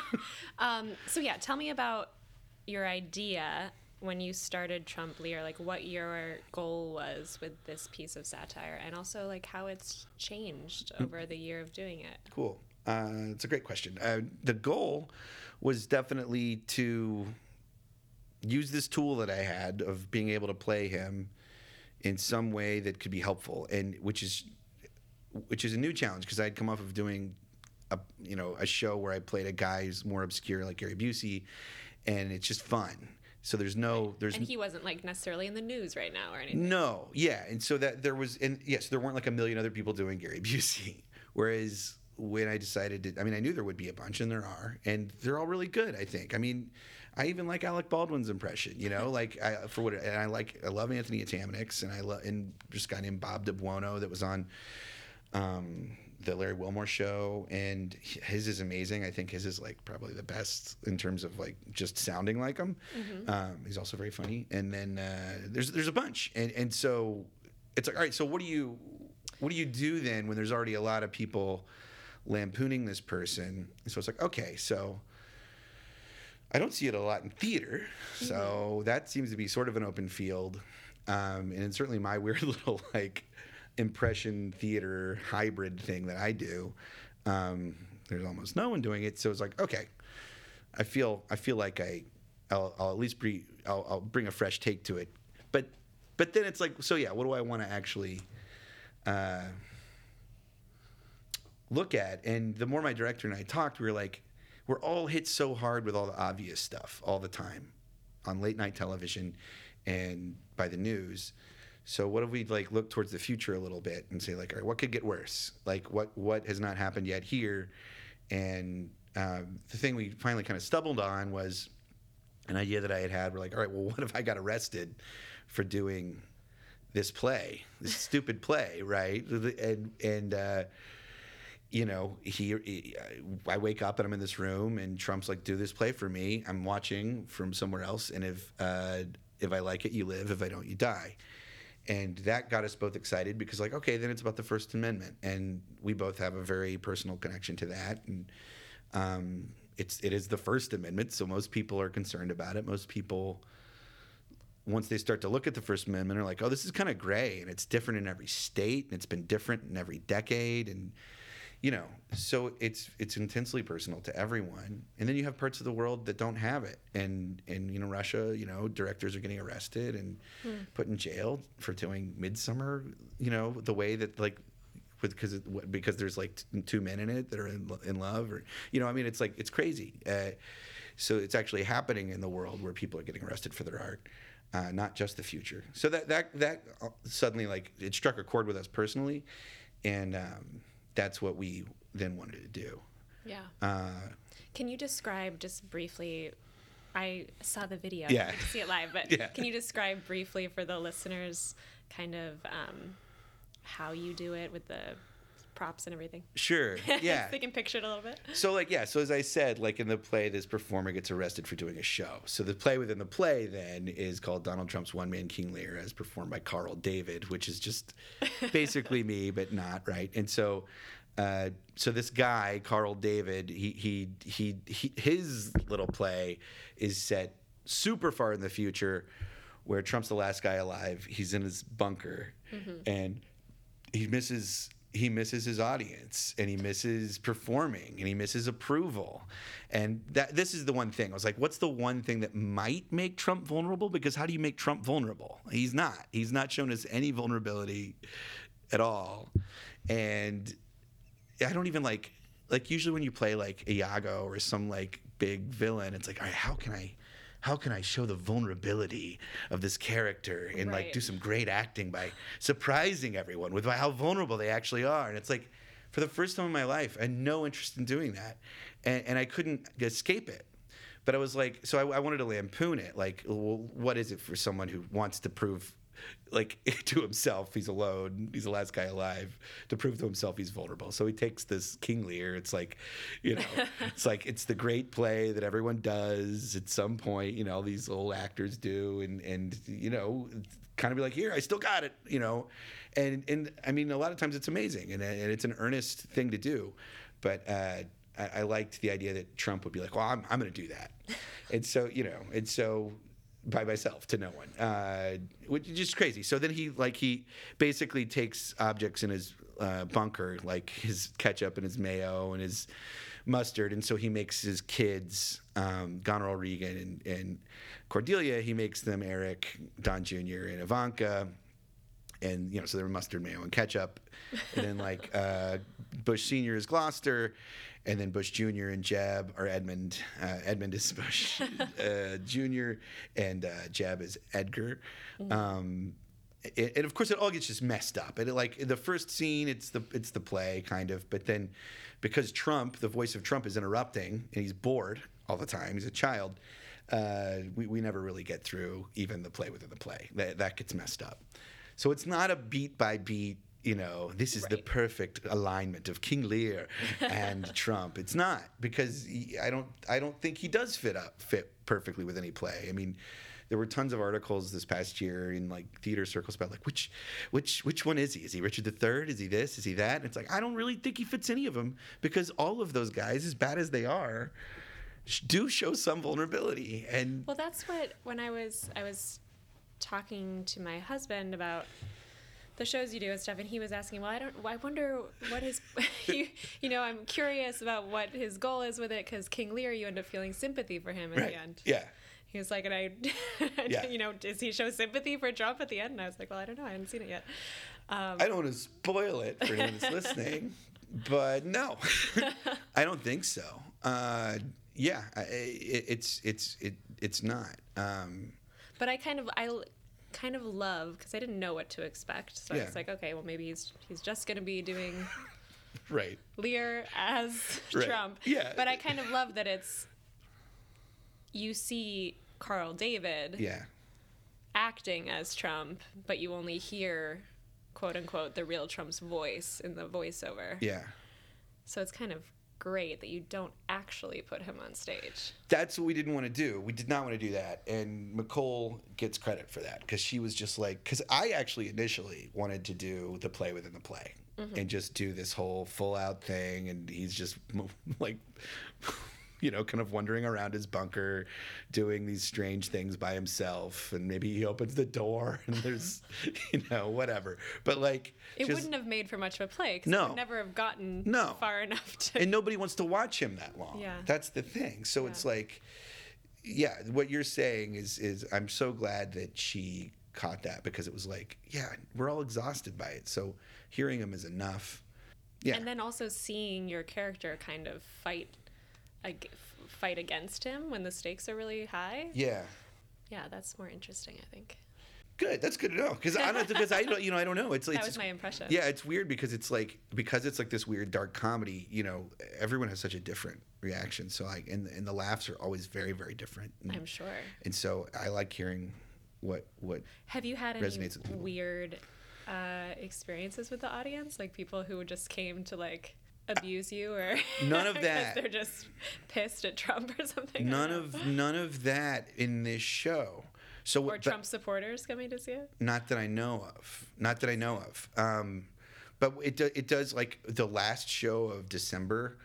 Speaker 2: Tell me about your idea when you started Trump Lear, like what your goal was with this piece of satire, and also like how it's changed over the year of doing it.
Speaker 3: Cool. It's a great question. The goal was definitely to use this tool that I had of being able to play him in some way that could be helpful, and which is a new challenge because I'd come off of doing a show where I played a guy who's more obscure like Gary Busey, and it's just fun. So and
Speaker 2: he wasn't like necessarily in the news right now or anything.
Speaker 3: No, yeah, and so that there weren't like a million other people doing Gary Busey. Whereas when I decided to, I knew there would be a bunch, and there are, and they're all really good. I think. I even like Alec Baldwin's impression, I love Anthony Atamanix, and just a guy named Bob DeBuono that was on the Larry Wilmore show, and his is amazing. I think his is like probably the best in terms of like just sounding like him. Mm-hmm. He's also very funny, and then there's a bunch, and so it's like, all right, so what do you do then when there's already a lot of people lampooning this person? And so it's like, okay, so I don't see it a lot in theater, so that seems to be sort of an open field. And it's certainly my weird little like impression theater hybrid thing that I do. There's almost no one doing it, so it's like, okay, I feel like I'll at least I'll bring a fresh take to it. But then it's like, so yeah, what do I want to actually look at? And the more my director and I talked, we were like, we're all hit so hard with all the obvious stuff all the time on late night television and by the news. So what if we like look towards the future a little bit and say like, all right, what could get worse? Like what has not happened yet here? And the thing we finally kind of stumbled on was an idea that I had. We're like, all right, well, what if I got arrested for doing this play, this stupid play, right? And I wake up and I'm in this room and Trump's like, do this play for me. I'm watching from somewhere else. And if I like it, you live. If I don't, you die. And that got us both excited because like, okay, then it's about the First Amendment. And we both have a very personal connection to that. And it is the First Amendment. So most people are concerned about it. Most people, once they start to look at the First Amendment, are like, oh, this is kind of gray and it's different in every state and it's been different in every decade. And so it's intensely personal to everyone. And then you have parts of the world that don't have it. And Russia, directors are getting arrested and put in jail for doing Midsummer, the way that like, because there's like two men in it that are in love, or, it's like, it's crazy. So it's actually happening in the world where people are getting arrested for their art. not just the future. So that suddenly, like, it struck a chord with us personally, and that's what we then wanted to do.
Speaker 2: Yeah. Can you describe just briefly? I saw the video.
Speaker 3: Yeah.
Speaker 2: I didn't see it live, but
Speaker 3: Yeah.
Speaker 2: Can you describe briefly for the listeners kind of how you do it with the props and everything?
Speaker 3: Sure. Yeah.
Speaker 2: They can picture it a little bit.
Speaker 3: So, like, yeah, so as I said, like in the play, this performer gets arrested for doing a show. So the play within the play then is called Donald Trump's One Man King Lear, as performed by Carl David, which is just basically me, but not, right? And so this guy, Carl David, his little play is set super far in the future, where Trump's the last guy alive. He's in his bunker, and he misses his audience, and he misses performing, and he misses approval. And this is the one thing. I was like, what's the one thing that might make Trump vulnerable? Because how do you make Trump vulnerable? He's not shown us any vulnerability at all. And I don't even like usually when you play like Iago or some like big villain, it's like, all right, how can I show the vulnerability of this character and like do some great acting by surprising everyone with how vulnerable they actually are? And it's like, for the first time in my life, I had no interest in doing that, and I couldn't escape it. But I was like, so I wanted to lampoon it. Like, well, what is it for someone who wants to prove, like, to himself he's alone, he's the last guy alive, to prove to himself he's vulnerable? So he takes this King Lear. It's like, it's the great play that everyone does at some point, all these old actors do, and kind of be like, here, I still got it, and I mean, a lot of times it's amazing, and it's an earnest thing to do, but I liked the idea that Trump would be like, well, I'm going to do that, and so by myself to no one, which is just crazy. So then he basically takes objects in his bunker, like his ketchup and his mayo and his mustard, and so he makes his kids, Goneril Regan and Cordelia, he makes them Eric, Don Jr., and Ivanka, and so they're mustard, mayo, and ketchup, and then like Bush Sr. is Gloucester, and then Bush Jr. and Jeb are Edmund. Edmund is Bush Jr. and Jeb is Edgar. And of course, it all gets just messed up. And like in the first scene, it's the play kind of, but then because Trump, the voice of Trump, is interrupting and he's bored all the time, he's a child. We never really get through even the play within the play. That gets messed up. So it's not a beat by beat. This is the perfect alignment of King Lear and Trump. It's not, because I don't think he does fit perfectly with any play. I mean, there were tons of articles this past year in like theater circles about like which one is he? Is he Richard III? Is he this? Is he that? And it's like, I don't really think he fits any of them, because all of those guys, as bad as they are, do show some vulnerability. And
Speaker 2: well, that's what, when I was talking to my husband about the shows you do and stuff, and he was asking, well, I wonder what his, I'm curious about what his goal is with it, because King Lear, you end up feeling sympathy for him at the end.
Speaker 3: Yeah.
Speaker 2: He was like, does he show sympathy for Trump at the end? And I was like, well, I don't know, I haven't seen it yet.
Speaker 3: I don't want to spoil it for anyone that's listening, but no, I don't think so. It's not.
Speaker 2: But I kind of love, because I didn't know what to expect, so I was like, okay, well, maybe he's just going to be doing Lear as Trump.
Speaker 3: Yeah.
Speaker 2: But I kind of love that you see Carl David acting as Trump, but you only hear, quote unquote, the real Trump's voice in the voiceover.
Speaker 3: Yeah.
Speaker 2: So it's kind of great that you don't actually put him on stage.
Speaker 3: That's what we didn't want to do. We did not want to do that. And Nicole gets credit for that, because she was just like, because I actually initially wanted to do the play within the play and just do this whole full out thing. And he's just like, kind of wandering around his bunker, doing these strange things by himself. And maybe he opens the door and there's, whatever. But like,
Speaker 2: it wouldn't have made for much of a play, because it would never have gotten far enough to.
Speaker 3: And nobody wants to watch him that long.
Speaker 2: Yeah.
Speaker 3: That's the thing. So it's like, what you're saying is I'm so glad that she caught that, because it was like, we're all exhausted by it. So hearing him is enough. Yeah.
Speaker 2: And then also seeing your character kind of fight against him when the stakes are really high.
Speaker 3: Yeah.
Speaker 2: Yeah, that's more interesting, I think.
Speaker 3: Good. That's good to know because I don't know. It's
Speaker 2: That was my impression.
Speaker 3: Yeah, it's weird because it's like this weird dark comedy. Everyone has such a different reaction. So like, and the laughs are always very, very different.
Speaker 2: I'm sure.
Speaker 3: And so I like hearing what
Speaker 2: have you had any
Speaker 3: resonates with people.
Speaker 2: Weird experiences with the audience, like people who just came to like abuse you, or
Speaker 3: none of that?
Speaker 2: They're just pissed at Trump or something.
Speaker 3: None of that in this show. So
Speaker 2: or Trump supporters coming to see it?
Speaker 3: Not that I know of. But it does, like the last show of December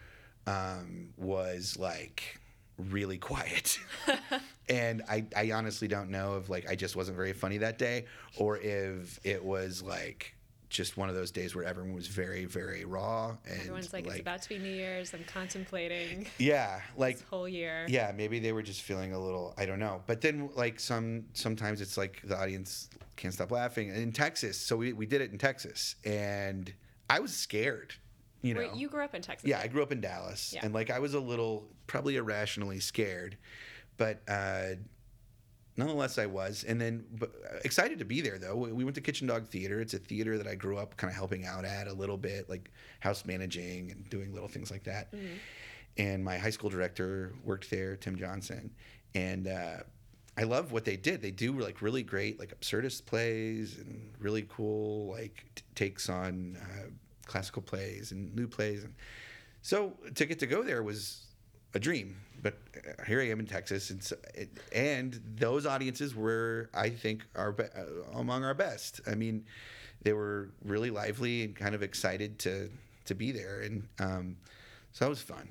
Speaker 3: was like really quiet. And I honestly don't know if like I just wasn't very funny that day or if it was like just one of those days where everyone was very, very raw. And
Speaker 2: everyone's like, it's about to be New Year's. I'm contemplating.
Speaker 3: Yeah, like
Speaker 2: this whole year.
Speaker 3: Yeah, maybe they were just feeling a little. I don't know. But then, like sometimes it's like the audience can't stop laughing. And in Texas, so we did it in Texas, and I was scared.
Speaker 2: Wait, you grew up in Texas?
Speaker 3: Yeah, I grew up in Dallas, and like I was a little, probably irrationally scared, but nonetheless I was. And then excited to be there though. We went to Kitchen Dog Theater. It's a theater that I grew up kind of helping out at a little bit, like house managing and doing little things like that. Mm-hmm. And my high school director worked there, Tim Johnson, and I love what they did. They do like really great like absurdist plays and really cool like takes on classical plays and new plays, and so to get to go there was a dream. But here I am in Texas, and those audiences were, I think, among our best. I mean, they were really lively and kind of excited to be there, and so that was fun.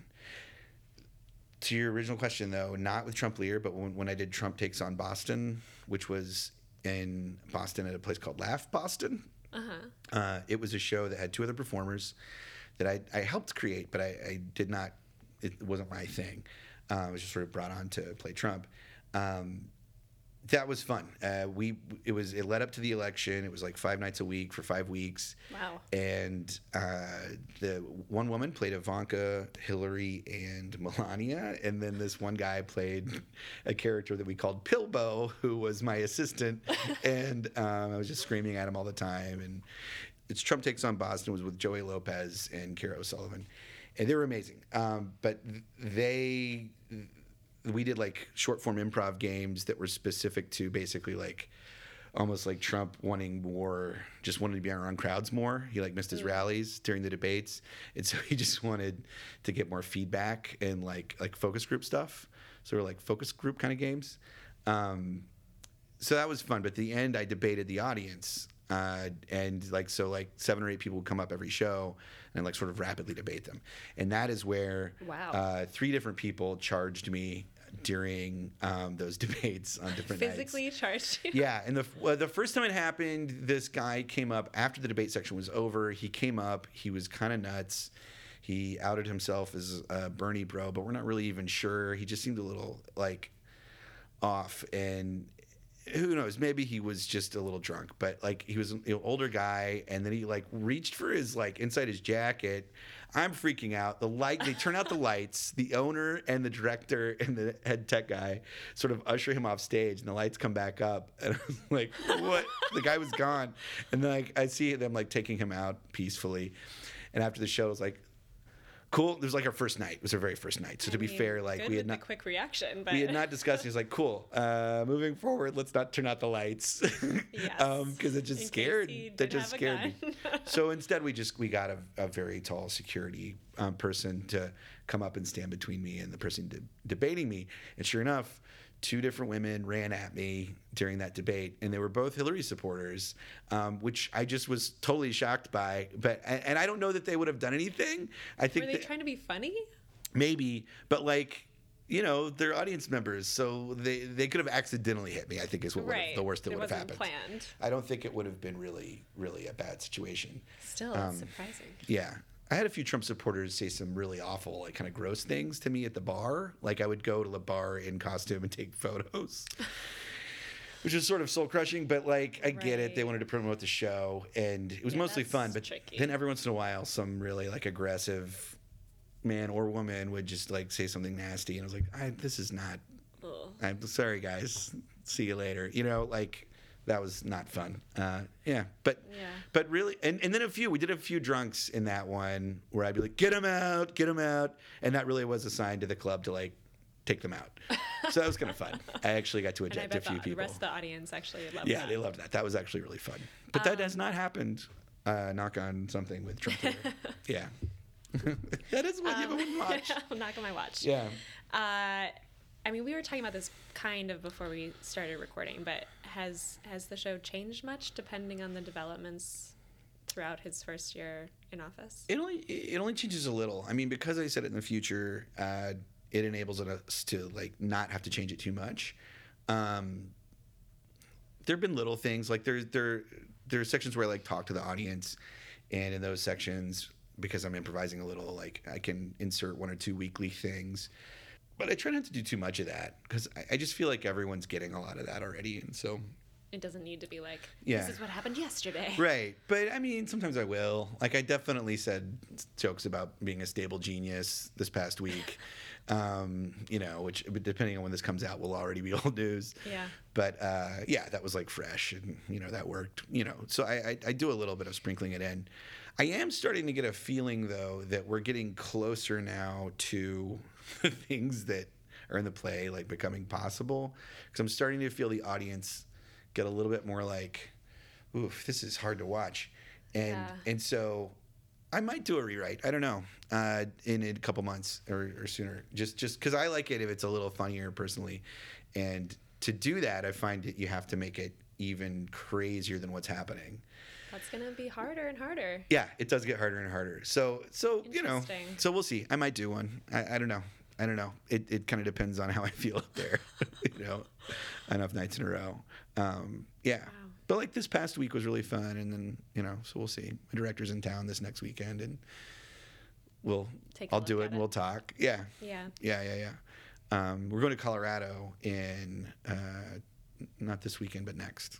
Speaker 3: To your original question, though, not with Trump Lear, but when I did Trump Takes on Boston, which was in Boston at a place called Laugh Boston. It was a show that had two other performers that I helped create, but I did not. It wasn't my thing. I was just sort of brought on to play Trump. That was fun. It led up to the election. It was like 5 nights a week for 5 weeks.
Speaker 2: Wow.
Speaker 3: And the one woman played Ivanka, Hillary, and Melania, and then this one guy played a character that we called Pilbo, who was my assistant, and I was just screaming at him all the time. And it's Trump Takes on Boston. It was with Joey Lopez and Kara O'Sullivan, and they were amazing. But we did like short form improv games that were specific to basically like almost like Trump wanting to be around crowds more. He like missed his rallies during the debates, and so he just wanted to get more feedback and like focus group stuff. So we're like focus group kind of games. So that was fun. But at the end, I debated the audience, and like 7 or 8 people would come up every show and like sort of rapidly debate them. And that is where 3 different people charged me during those debates on different nights.
Speaker 2: Physically charged you?
Speaker 3: Yeah, and the first time it happened, this guy came up after the debate section was over. He came up. He was kind of nuts. He outed himself as a Bernie bro, but we're not really even sure. He just seemed a little like off, and who knows? Maybe he was just a little drunk, but like he was an older guy, and then he like reached for his like inside his jacket. I'm freaking out. They turn out the lights. The owner and the director and the head tech guy sort of usher him off stage, and the lights come back up. And I was like, what? The guy was gone. And then like I see them like taking him out peacefully. And after the show, I was like, cool. It was like our first night. It was our very first night. So to be fair, like we had not
Speaker 2: quick reaction, but
Speaker 3: we had not discussed. He was like, cool. Moving forward, let's not turn out the lights.
Speaker 2: Yes.
Speaker 3: Because it just scared. That just scared me. So instead, we got a very tall security person to come up and stand between me and the person debating me. And sure enough, 2 different women ran at me during that debate, and they were both Hillary supporters, which I just was totally shocked by. And I don't know that they would have done anything. I think
Speaker 2: were they trying to be funny?
Speaker 3: Maybe, but like, they're audience members, so they could have accidentally hit me. I think is what the worst that would have happened.
Speaker 2: Planned.
Speaker 3: I don't think it would have been really, really a bad situation.
Speaker 2: Still, surprising.
Speaker 3: Yeah. I had a few Trump supporters say some really awful, like kind of gross things to me at the bar. Like I would go to the bar in costume and take photos, which is sort of soul crushing, but like I get it. They wanted to promote the show, and it was mostly fun. But
Speaker 2: tricky.
Speaker 3: Then every once in a while, some really like aggressive man or woman would just like say something nasty, and I was like, this is not. I'm sorry, guys. see you later. You know, like that was not fun. But really, and then we did a few drunks in that one where I'd be like, get him out, and that really was a sign to the club to like take them out. So that was kind of fun. I actually got to eject a few people.
Speaker 2: The rest of the audience actually loved that.
Speaker 3: Yeah, they loved that. That was actually really fun. But that has not happened. Knock on something with Trump Twitter. Yeah. That is what you wouldn't watch.
Speaker 2: I'll knock on my watch.
Speaker 3: Yeah.
Speaker 2: I mean, we were talking about this kind of before we started recording, but has the show changed much depending on the developments throughout his first year in office?
Speaker 3: It only changes a little. I mean, because I said it in the future, it enables us to like not have to change it too much. There have been little things like there are sections where I like talk to the audience, and in those sections, because I'm improvising a little, like I can insert 1 or 2 weekly things. But I try not to do too much of that because I just feel like everyone's getting a lot of that already. And so
Speaker 2: it doesn't need to be like,
Speaker 3: yeah.
Speaker 2: This is what happened yesterday.
Speaker 3: Right. But I mean, sometimes I will. Like I definitely said jokes about being a stable genius this past week, you know, which depending on when this comes out will already be old news.
Speaker 2: Yeah.
Speaker 3: But yeah, that was like fresh and, you know, that worked, you know. So I do a little bit of sprinkling it in. I am starting to get a feeling, though, that we're getting closer now to the things that are in the play, like, becoming possible. Because I'm starting to feel the audience get a little bit more like, oof, this is hard to watch. And so I might do a rewrite. I don't know, in a couple months or sooner. Just because I like it if it's a little funnier personally. And to do that, I find that you have to make it even crazier than what's happening.
Speaker 2: That's going to be harder and harder.
Speaker 3: Yeah, it does get harder and harder. So you know, so we'll see. I might do one. I don't know. It kind of depends on how I feel up there, you know, enough nights in a row. Yeah. Wow. But like this past week was really fun. And then, you know, so we'll see. My director's in town this next weekend and I'll do it and we'll talk. Yeah. Yeah. We're going to Colorado in, not this weekend, but next.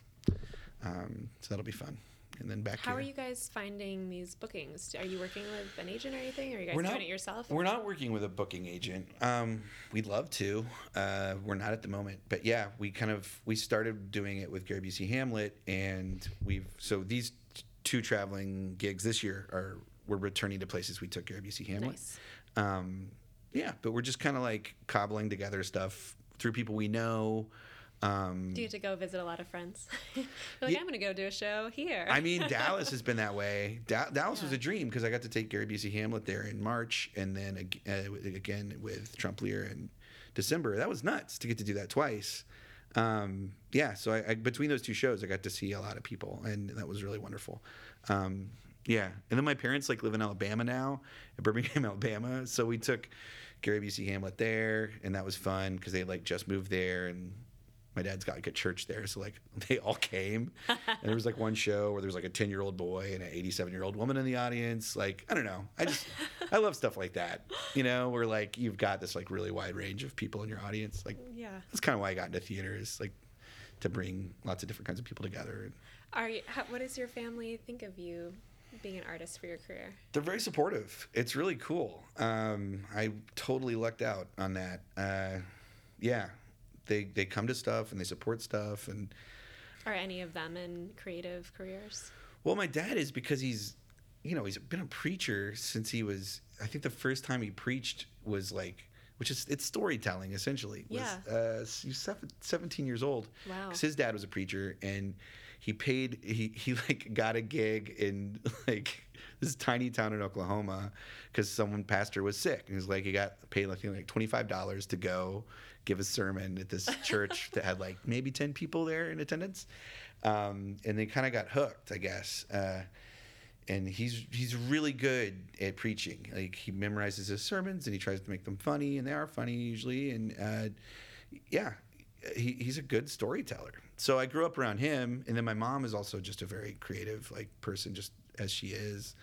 Speaker 3: So that'll be fun. And then back
Speaker 2: How
Speaker 3: here.
Speaker 2: are you guys finding these bookings? Are you working with an agent or anything? Or are you guys doing it yourself?
Speaker 3: We're not working with a booking agent. We'd love to. We're not at the moment. But yeah, we started doing it with Gary Busey Hamlet, and so these 2 traveling gigs this year we're returning to places we took Gary Busey Hamlet.
Speaker 2: Nice.
Speaker 3: Yeah, but we're just kind of like cobbling together stuff through people we know.
Speaker 2: Do you get to go visit a lot of friends? You're like, I'm going to go do a show here.
Speaker 3: I mean, Dallas has been that way. Dallas was a dream because I got to take Gary Busey Hamlet there in March, and then again with Trump Lear in December. That was nuts to get to do that twice. Yeah, so I between those 2 shows, I got to see a lot of people, and that was really wonderful. Yeah, and then my parents like live in Alabama now, in Birmingham, Alabama. So we took Gary Busey Hamlet there, and that was fun because they like just moved there, and my dad's got like a church there, so like they all came. And there was like one show where there was like a 10-year-old boy and an 87-year-old woman in the audience. Like, I don't know. I love stuff like that. You know, where like you've got this like really wide range of people in your audience. Like, yeah, that's kind of why I got into theater, is like to bring lots of different kinds of people together.
Speaker 2: What does your family think of you being an artist for your career?
Speaker 3: They're very supportive. It's really cool. I totally lucked out on that. Yeah. They come to stuff and they support stuff. And
Speaker 2: are any of them in creative careers?
Speaker 3: Well, my dad is, because he's been a preacher since he was, I think the first time he preached was like, it's storytelling essentially. He was 17 years old.
Speaker 2: Wow.
Speaker 3: Because his dad was a preacher, and he like got a gig in like this tiny town in Oklahoma because pastor was sick, and he's like, he got paid like $25 to go give a sermon at this church that had like maybe 10 people there in attendance, and they kind of got hooked, I guess. And he's really good at preaching. Like, he memorizes his sermons and he tries to make them funny, and they are funny usually. And he's a good storyteller. So I grew up around him, and then my mom is also just a very creative like person, just as she is.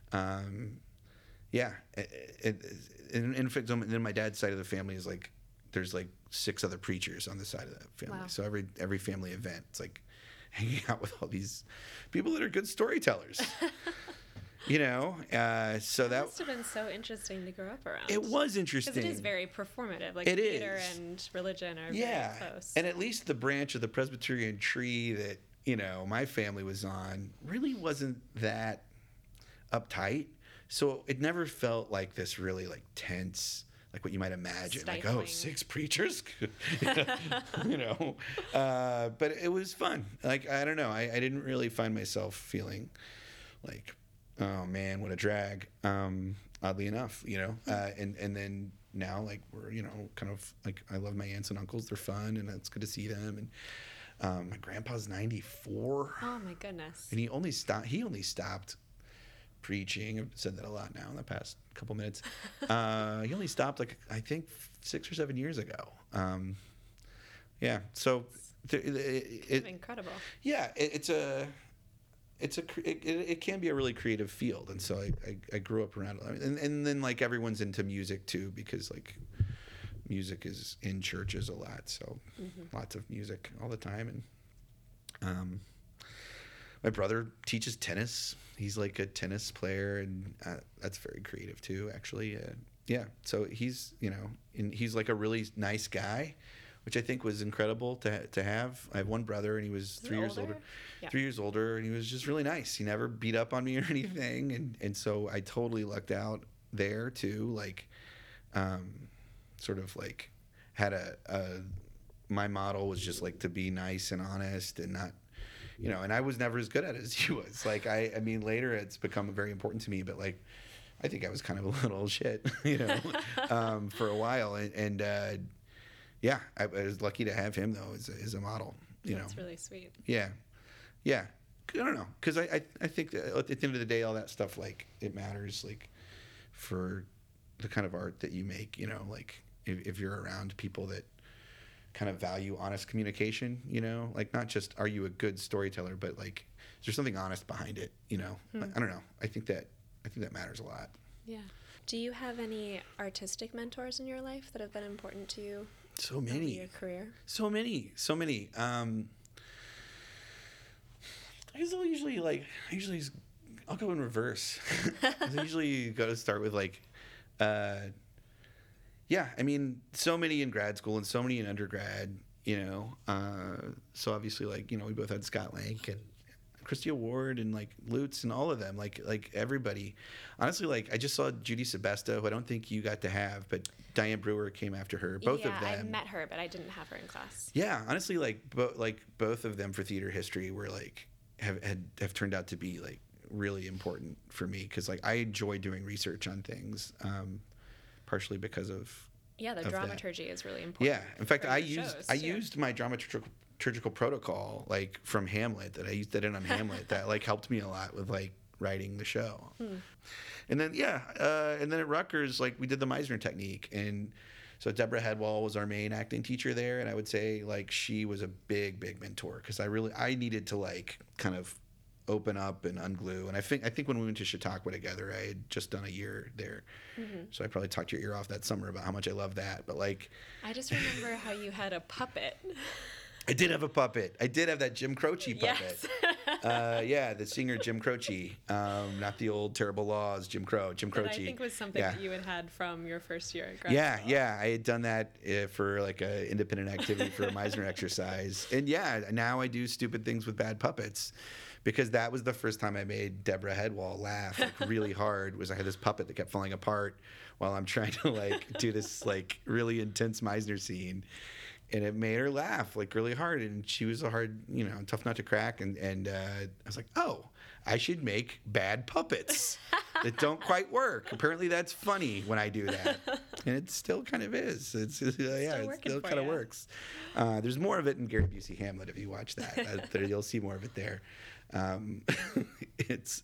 Speaker 3: Yeah, and in fact, then my dad's side of the family is like, there's like 6 other preachers on the side of that family. Wow. So every family event, it's like hanging out with all these people that are good storytellers. So that
Speaker 2: must have been so interesting to grow up around.
Speaker 3: it was interesting.
Speaker 2: Because it is very performative. Like
Speaker 3: It
Speaker 2: theater
Speaker 3: is.
Speaker 2: and religion are
Speaker 3: Yeah,
Speaker 2: very close.
Speaker 3: and at least the branch of the Presbyterian tree that my family was on really wasn't that uptight. So it never felt like this really like tense, like what you might imagine, like
Speaker 2: Stifling.
Speaker 3: 6 preachers, But it was fun. Like I don't know, I didn't really find myself feeling like, oh man, what a drag. Oddly enough, and then now like we're kind of like I love my aunts and uncles. They're fun, and it's good to see them. And my grandpa's 94.
Speaker 2: Oh my goodness.
Speaker 3: And he only stopped preaching. I've said that a lot now in the past couple minutes. He only stopped like I think 6 or 7 years ago. Yeah. So
Speaker 2: Incredible.
Speaker 3: Yeah, it can be a really creative field, and so I grew up around it, and then like everyone's into music too, because like music is in churches a lot, so lots of music all the time. And my brother teaches tennis. He's like a tennis player, and that's very creative too, actually. Yeah, so he's and he's like a really nice guy, which I think was incredible to have. I have one brother, and he was 3 years older.
Speaker 2: Yeah.
Speaker 3: 3 years older, and he was just really nice. He never beat up on me or anything, and so I totally lucked out there too. Like, sort of like had my model was just like to be nice and honest and not, and I was never as good at it as he was. Like I mean, later it's become very important to me, but like I think I was kind of a little shit, for a while, and yeah, I was lucky to have him though as a model.
Speaker 2: That's really sweet.
Speaker 3: Yeah. I don't know, because I think that at the end of the day, all that stuff, like, it matters, like, for the kind of art that you make, like, if you're around people that kind of value honest communication, like, not just are you a good storyteller, but, like, is there something honest behind it, I don't know. I think that matters a lot.
Speaker 2: Yeah. Do you have any artistic mentors in your life that have been important to you?
Speaker 3: So many.
Speaker 2: Over your career?
Speaker 3: So many. I'll go in reverse. I usually go to start with like, I mean, so many in grad school and so many in undergrad, so obviously like, we both had Scott Lank and Christy Award and like Lutz and all of them, like everybody. Honestly, like I just saw Judy Sebesta, who I don't think you got to have, but Diane Brewer came after her. Both of them.
Speaker 2: Yeah, I met her, but I didn't have her in class.
Speaker 3: Yeah, honestly, like both of them for theater history were like have turned out to be like really important for me, because like I enjoy doing research on things, partially because of
Speaker 2: the dramaturgy is really important.
Speaker 3: Yeah, in fact, I used my dramaturgical protocol like from Hamlet that I used that in on Hamlet that like helped me a lot with like writing the show. And then and then at Rutgers, like we did the Meisner technique, and so Deborah Headwall was our main acting teacher there, and I would say like she was a big mentor, because I needed to like kind of open up and unglue. And I think when we went to Chautauqua together, I had just done a year there, so I probably talked your ear off that summer about how much I love that. But like,
Speaker 2: I just remember how you had a puppet.
Speaker 3: I did have a puppet. I did have that Jim Croce puppet.
Speaker 2: Yes.
Speaker 3: The singer Jim Croce, not the old Terrible Laws Jim Croce.
Speaker 2: That I think was something that you had from your first year at grad school.
Speaker 3: Yeah. I had done that for like an independent activity for a Meisner exercise. And now I do stupid things with bad puppets, because that was the first time I made Deborah Headwall laugh like really hard. Was I had this puppet that kept falling apart while I'm trying to like do this like really intense Meisner scene. And it made her laugh like really hard, and she was a hard, tough nut to crack. And I was like, oh, I should make bad puppets that don't quite work. Apparently, that's funny when I do that, and it still kind of is. It still kind of works. There's more of it in Gary Busey Hamlet if you watch that. You'll see more of it there. It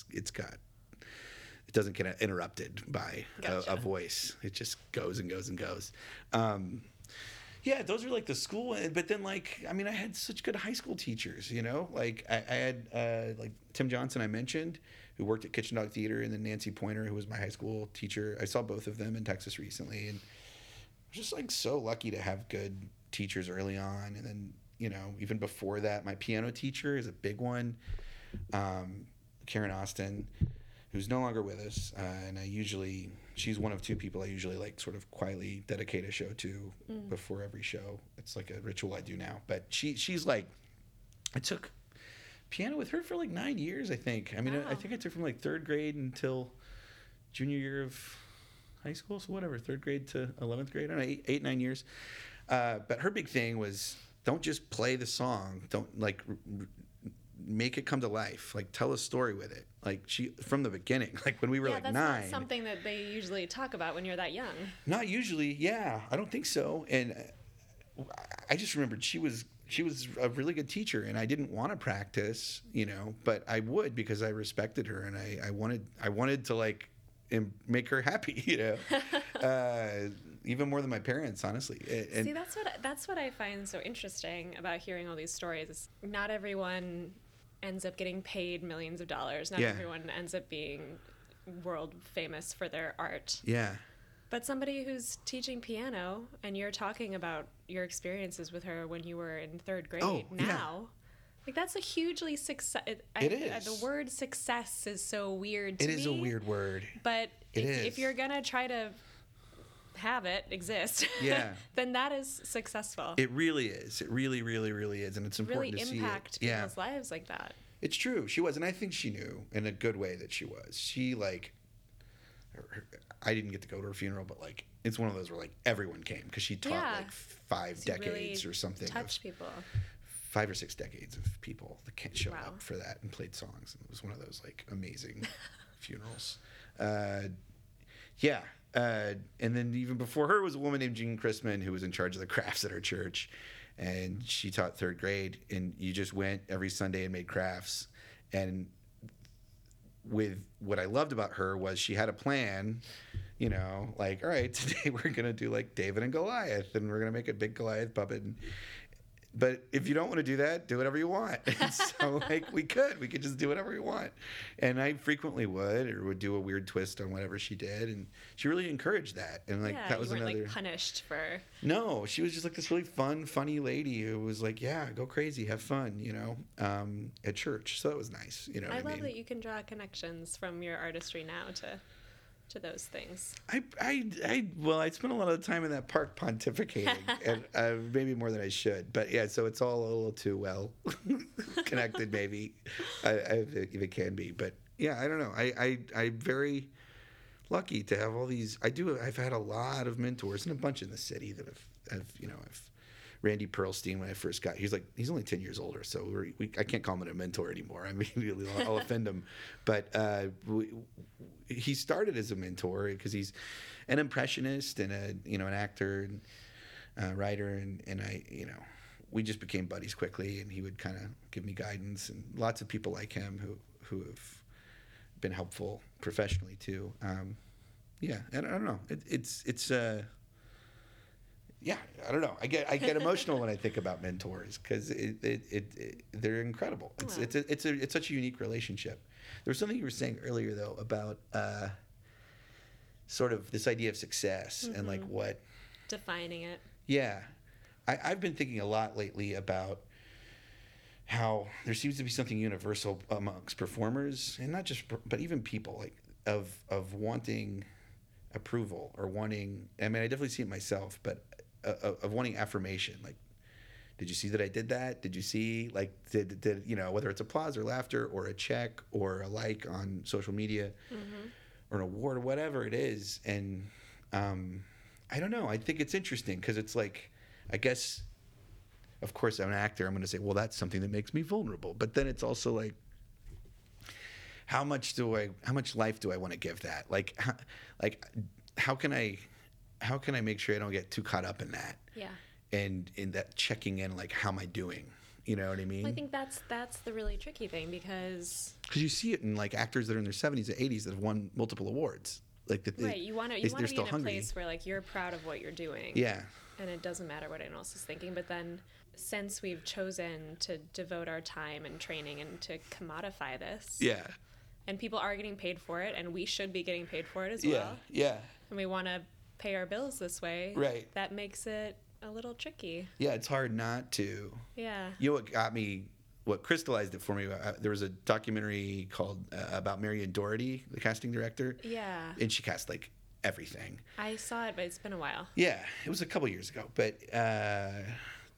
Speaker 3: doesn't get interrupted by a voice. It just goes and goes and goes. Yeah, those are like the school, but then like, I mean, I had such good high school teachers, like I had like Tim Johnson I mentioned, who worked at Kitchen Dog Theater, and then Nancy Pointer, who was my high school teacher. I saw both of them in Texas recently, and I was just like so lucky to have good teachers early on. And then, even before that, my piano teacher is a big one, Karen Austin, who's no longer with us, and she's one of two people I usually like sort of quietly dedicate a show to before every show. It's like a ritual I do now. But she's like, I took piano with her for like 9 years, I think. I mean, I think I took from like third grade until junior year of high school, so whatever, third grade to 11th grade, I don't know, 8, 9 years. But her big thing was, don't just play the song, don't like make it come to life, like tell a story with it. Like she, from the beginning, like when we were like
Speaker 2: that's
Speaker 3: 9.
Speaker 2: Not something that they usually talk about when you're that young.
Speaker 3: Not usually, yeah. I don't think so. And I just remembered she was a really good teacher, and I didn't want to practice, but I would because I respected her, and I wanted to like make her happy, even more than my parents, honestly. And
Speaker 2: see, that's what I find so interesting about hearing all these stories. Is not everyone ends up getting paid millions of dollars. Not everyone ends up being world famous for their art.
Speaker 3: Yeah.
Speaker 2: But somebody who's teaching piano, and you're talking about your experiences with her when you were in third grade now, like that's a hugely success.
Speaker 3: It is.
Speaker 2: The word success is so weird to me.
Speaker 3: It is a weird word.
Speaker 2: But if you're going to try to have it exist, then that is successful.
Speaker 3: It really is. It really, really, really is. And it's important to see it.
Speaker 2: Really impact people's lives like that.
Speaker 3: It's true. She was. And I think she knew in a good way that she was. She I didn't get to go to her funeral, but like it's one of those where like everyone came because she taught like 5 decades
Speaker 2: really
Speaker 3: or something.
Speaker 2: Touch people.
Speaker 3: 5 or 6 decades of people that can't show up for that and played songs. And it was one of those like amazing funerals. And then even before her was a woman named Jean Chrisman who was in charge of the crafts at our church, and she taught third grade. And you just went every Sunday and made crafts. And with what I loved about her was she had a plan, like, all right, today we're going to do like David and Goliath, and we're going to make a big Goliath puppet. But if you don't want to do that, do whatever you want. And so like we could just do whatever we want. And I frequently would do a weird twist on whatever she did. And she really encouraged that. And like that was
Speaker 2: you weren't
Speaker 3: another
Speaker 2: like punished for.
Speaker 3: No, she was just like this really fun, funny lady who was like, yeah, go crazy, have fun, at church. So that was nice.
Speaker 2: I love that you can draw connections from your artistry now to those things.
Speaker 3: I spent a lot of time in that park pontificating, and maybe more than I should. But yeah, so it's all a little too well connected, maybe, if it can be. But yeah, I don't know. I'm very lucky to have all these. I've had a lot of mentors and a bunch in the city that have Randy Pearlstein, when I first got, he's only 10 years older, so I can't call him a mentor anymore. I mean, I'll offend him. But he started as a mentor because he's an impressionist and an actor and writer, and we just became buddies quickly, and he would kind of give me guidance, and lots of people like him who have been helpful professionally too. And I don't know. Yeah, I don't know. I get emotional when I think about mentors because they're incredible. It's such a unique relationship. There was something you were saying earlier though about sort of this idea of success and like what
Speaker 2: defining it.
Speaker 3: Yeah, I've been thinking a lot lately about how there seems to be something universal amongst performers, and not just but even people, like of wanting approval or wanting. I mean, I definitely see it myself, but. Of wanting affirmation, like, did you see that I did that? Did you see, like, did whether it's applause or laughter or a check or a like on social media or an award or whatever it is. And I don't know. I think it's interesting because it's like, I guess, of course, I'm an actor. I'm going to say, well, that's something that makes me vulnerable. But then it's also like, how much life do I want to give that? Like, how can I make sure I don't get too caught up in that?
Speaker 2: Yeah.
Speaker 3: And in that checking in, like, how am I doing? You know what I mean?
Speaker 2: Well, I think that's the really tricky thing because
Speaker 3: you see it in like actors that are in their 70s and 80s that have won multiple awards. Like that.
Speaker 2: Right. You want to be in a place where like you're proud of what you're doing.
Speaker 3: Yeah.
Speaker 2: And it doesn't matter what anyone else is thinking. But then, since we've chosen to devote our time and training and to commodify this.
Speaker 3: Yeah.
Speaker 2: And people are getting paid for it, and we should be getting paid for it as well.
Speaker 3: Yeah. Yeah.
Speaker 2: And we want to pay our bills this way.
Speaker 3: Right.
Speaker 2: That makes it a little tricky.
Speaker 3: Yeah, it's hard not to.
Speaker 2: Yeah.
Speaker 3: You know what got me what crystallized it for me, there was a documentary called about Marion Doherty, the casting director.
Speaker 2: Yeah.
Speaker 3: And she cast like everything.
Speaker 2: I saw it, but it's been a while.
Speaker 3: Yeah, it was a couple years ago. But I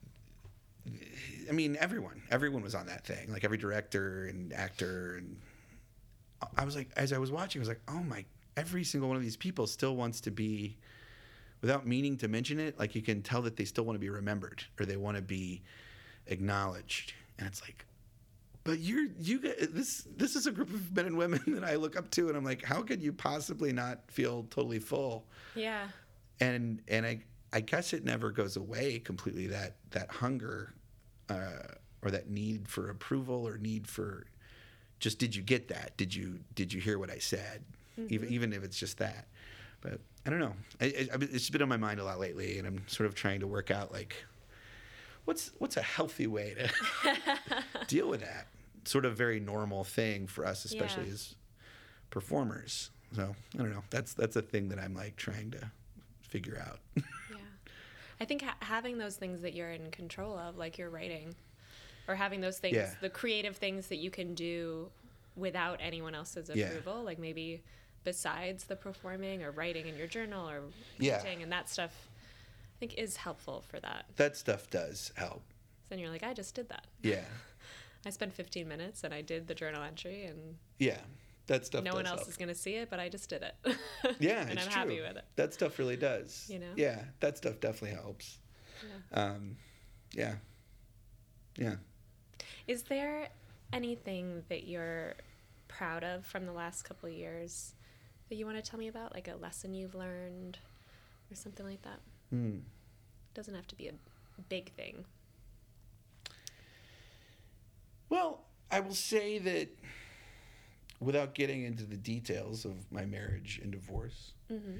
Speaker 3: mean, everyone was on that thing. Like every director and actor, and I was like, as I was watching, I was like, oh my, every single one of these people still wants to be, without meaning to mention it, like you can tell that they still want to be remembered or they want to be acknowledged. And it's like, but this is a group of men and women that I look up to, and I'm like, how could you possibly not feel totally full?
Speaker 2: Yeah.
Speaker 3: And I guess it never goes away completely, that hunger or that need for approval or need for just, did you get that? Did you hear what I said? Mm-hmm. Even if it's just that. But I don't know. It's been on my mind a lot lately, and I'm sort of trying to work out like, what's a healthy way to deal with that sort of very normal thing for us, especially as performers. So I don't know. That's a thing that I'm like trying to figure out.
Speaker 2: Yeah, I think having those things that you're in control of, like your writing, or having those things, the creative things that you can do without anyone else's approval, like maybe besides the performing or writing in your journal or painting and that stuff, I think is helpful for that.
Speaker 3: That stuff does help.
Speaker 2: Then you're like, I just did that.
Speaker 3: Yeah.
Speaker 2: I spent 15 minutes and I did the journal entry, and
Speaker 3: that stuff.
Speaker 2: No
Speaker 3: does
Speaker 2: one else
Speaker 3: help.
Speaker 2: is going to see it, but I just did it.
Speaker 3: Yeah,
Speaker 2: and
Speaker 3: it's
Speaker 2: I'm
Speaker 3: true.
Speaker 2: happy with it.
Speaker 3: That stuff really does.
Speaker 2: You know?
Speaker 3: Yeah, that stuff definitely helps. Yeah. Yeah.
Speaker 2: Is there anything that you're proud of from the last couple of years that you want to tell me about, like a lesson you've learned or something like that? Doesn't have to be a big thing.
Speaker 3: Well, I will say that without getting into the details of my marriage and divorce,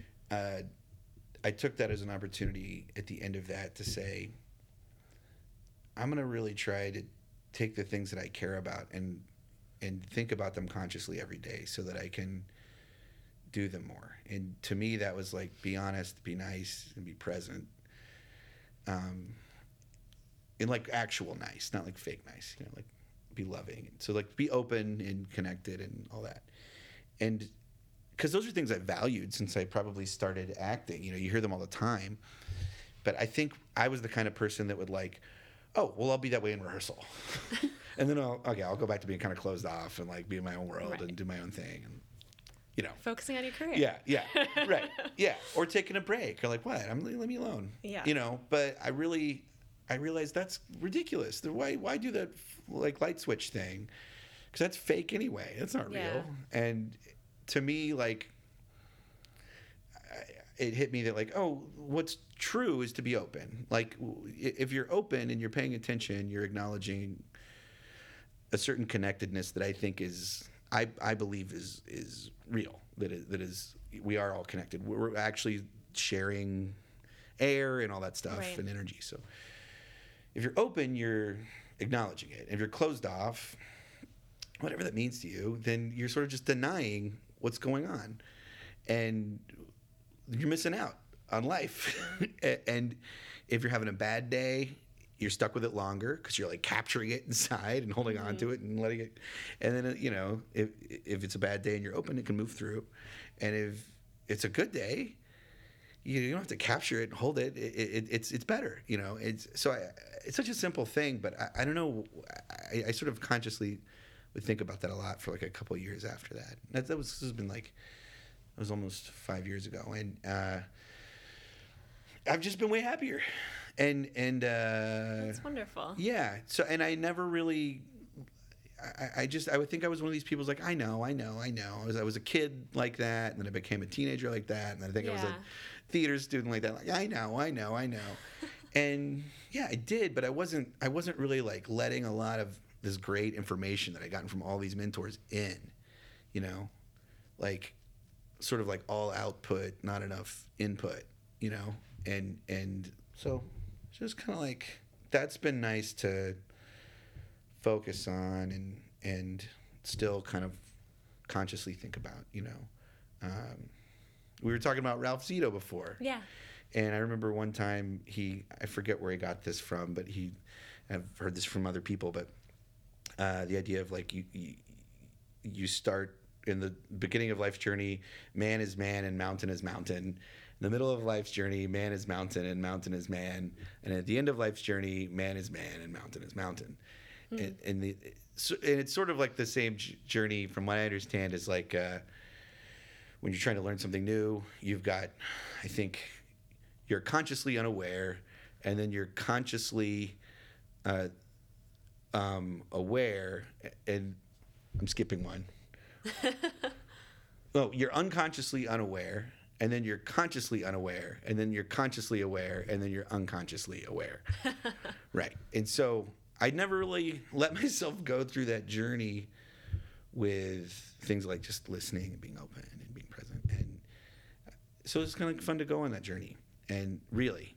Speaker 3: I took that as an opportunity at the end of that to say, I'm going to really try to take the things that I care about and think about them consciously every day so that I can do them more. And to me, that was like, be honest, be nice, and be present. And like actual nice, not like fake nice, like be loving. So like be open and connected and all that. And because those are things I've valued since I probably started acting. You hear them all the time. But I think I was the kind of person that would like, oh, well, I'll be that way in rehearsal. And then I'll go back to being kind of closed off and like be in my own world and do my own thing. And,
Speaker 2: focusing on your career.
Speaker 3: Yeah, right. Yeah. Or taking a break or like, what? Let me alone.
Speaker 2: Yeah.
Speaker 3: But I realized that's ridiculous. Why do that like light switch thing? Because that's fake anyway. That's not real. And to me, like, it hit me that like, oh, what's true is to be open. Like, if you're open and you're paying attention, you're acknowledging a certain connectedness that I think I believe is real. That is we are all connected. We're actually sharing air and all that stuff and energy. So if you're open, you're acknowledging it. If you're closed off, whatever that means to you, then you're sort of just denying what's going on. And you're missing out on life. And if you're having a bad day, you're stuck with it longer because you're like capturing it inside and holding on to it and letting it. And then, if it's a bad day and you're open, it can move through. And if it's a good day, you don't have to capture it and hold it. It's better, It's such a simple thing, but I don't know. I sort of consciously would think about that a lot for like a couple of years after that. This has been like, it was almost 5 years ago, and I've just been way happier. And
Speaker 2: that's wonderful.
Speaker 3: Yeah. So, and I never really. I would think I was one of these people who's like, I know. I was a kid like that, and then I became a teenager like that, and then I think I was a theater student like that. Like, I know. And yeah, I did, but I wasn't really like letting a lot of this great information that I gotten from all these mentors in, like sort of like all output, not enough input, and so just kind of like that's been nice to focus on and still kind of consciously think about, we were talking about Ralph Zito before.
Speaker 2: Yeah.
Speaker 3: And I remember one time I forget where he got this from, but I've heard this from other people, but the idea of like you start in the beginning of life's journey, man is man and mountain is mountain. In the middle of life's journey, man is mountain and mountain is man. And at the end of life's journey, man is man and mountain is mountain. And it's sort of like the same journey, from what I understand, is like when you're trying to learn something new, you've got, I think, you're consciously unaware, and then you're consciously aware, and I'm skipping one. Oh, you're unconsciously unaware, and then you're consciously unaware, and then you're consciously aware, and then you're unconsciously aware. Right. And so I never really let myself go through that journey with things like just listening and being open and being present. And so it's kind of fun to go on that journey, and really,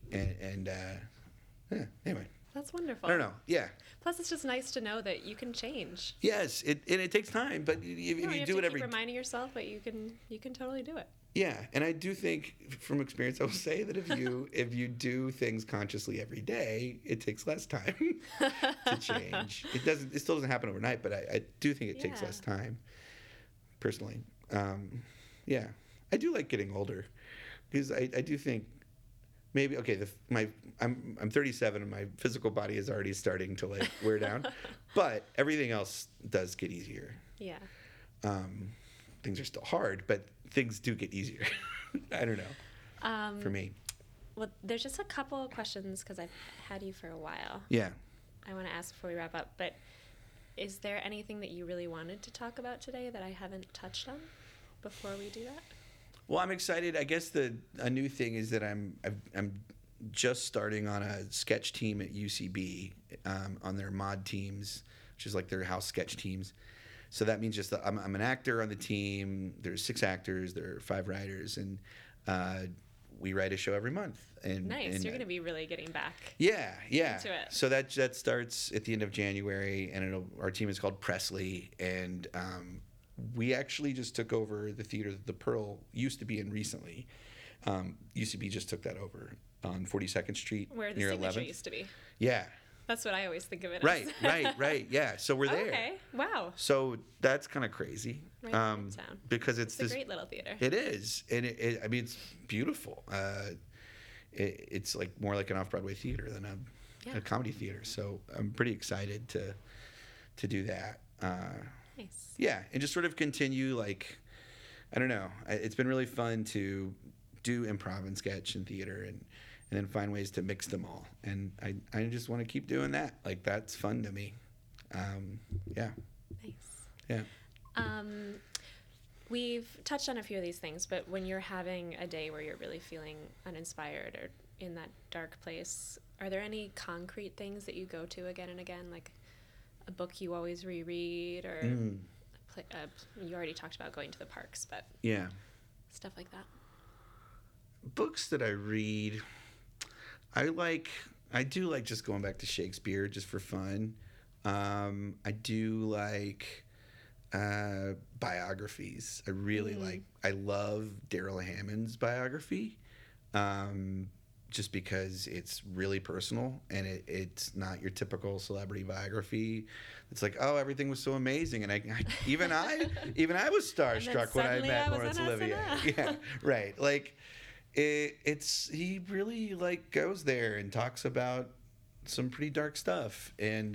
Speaker 3: yeah, anyway.
Speaker 2: That's wonderful.
Speaker 3: I don't know. Yeah.
Speaker 2: Plus, it's just nice to know that you can change.
Speaker 3: Yes, it takes time, but if you do it every.
Speaker 2: Keep reminding yourself, but you can totally do it.
Speaker 3: Yeah, and I do think, from experience, I will say that if you do things consciously every day, it takes less time to change. It still doesn't happen overnight, but I do think it takes less time. Personally, yeah, I do like getting older, because I do think. Maybe I'm 37 and my physical body is already starting to like wear down, but everything else does get easier.
Speaker 2: Yeah.
Speaker 3: Things are still hard, but things do get easier. I don't know. For me.
Speaker 2: Well, there's just a couple of questions because I've had you for a while.
Speaker 3: Yeah.
Speaker 2: I want to ask before we wrap up, but is there anything that you really wanted to talk about today that I haven't touched on before we do that?
Speaker 3: Well, I'm excited. I guess a new thing is that I'm just starting on a sketch team at UCB, on their mod teams, which is like their house sketch teams. So that means just that I'm an actor on the team. There's 6 actors. There are 5 writers, and we write a show every month. And
Speaker 2: nice. You're going to be really getting back.
Speaker 3: Yeah.
Speaker 2: Into it.
Speaker 3: So that starts at the end of January, and our team is called Presley, and we actually just took over the theater that the Pearl used to be in recently. UCB just took that over on 42nd Street
Speaker 2: where the
Speaker 3: near
Speaker 2: Signature
Speaker 3: 11th.
Speaker 2: Used to be.
Speaker 3: Yeah.
Speaker 2: That's what I always think of it
Speaker 3: right,
Speaker 2: as.
Speaker 3: Right. Yeah. So we're there.
Speaker 2: Okay. Wow.
Speaker 3: So that's kind of crazy.
Speaker 2: Right in town.
Speaker 3: Because it's
Speaker 2: a great little theater.
Speaker 3: It is, and I mean, it's beautiful. It's like more like an off-Broadway theater than a comedy theater. So I'm pretty excited to do that.
Speaker 2: Nice.
Speaker 3: Yeah, and just sort of continue, like, I don't know. It's been really fun to do improv and sketch and theater, and then find ways to mix them all. And I just want to keep doing that. Like, that's fun to me. Yeah.
Speaker 2: Nice.
Speaker 3: Yeah.
Speaker 2: We've touched on a few of these things, but when you're having a day where you're really feeling uninspired or in that dark place, are there any concrete things that you go to again and again, like a book you always reread, or you already talked about going to the parks, but
Speaker 3: yeah,
Speaker 2: stuff like that?
Speaker 3: Books that I read, I do like just going back to Shakespeare just for fun. I do like biographies. I really I love Daryl Hammond's biography, just because it's really personal, and it's not your typical celebrity biography. It's like, oh, everything was so amazing, and even I was starstruck when I met Laurence Olivier. Yeah, right. Like, he really like goes there and talks about some pretty dark stuff, and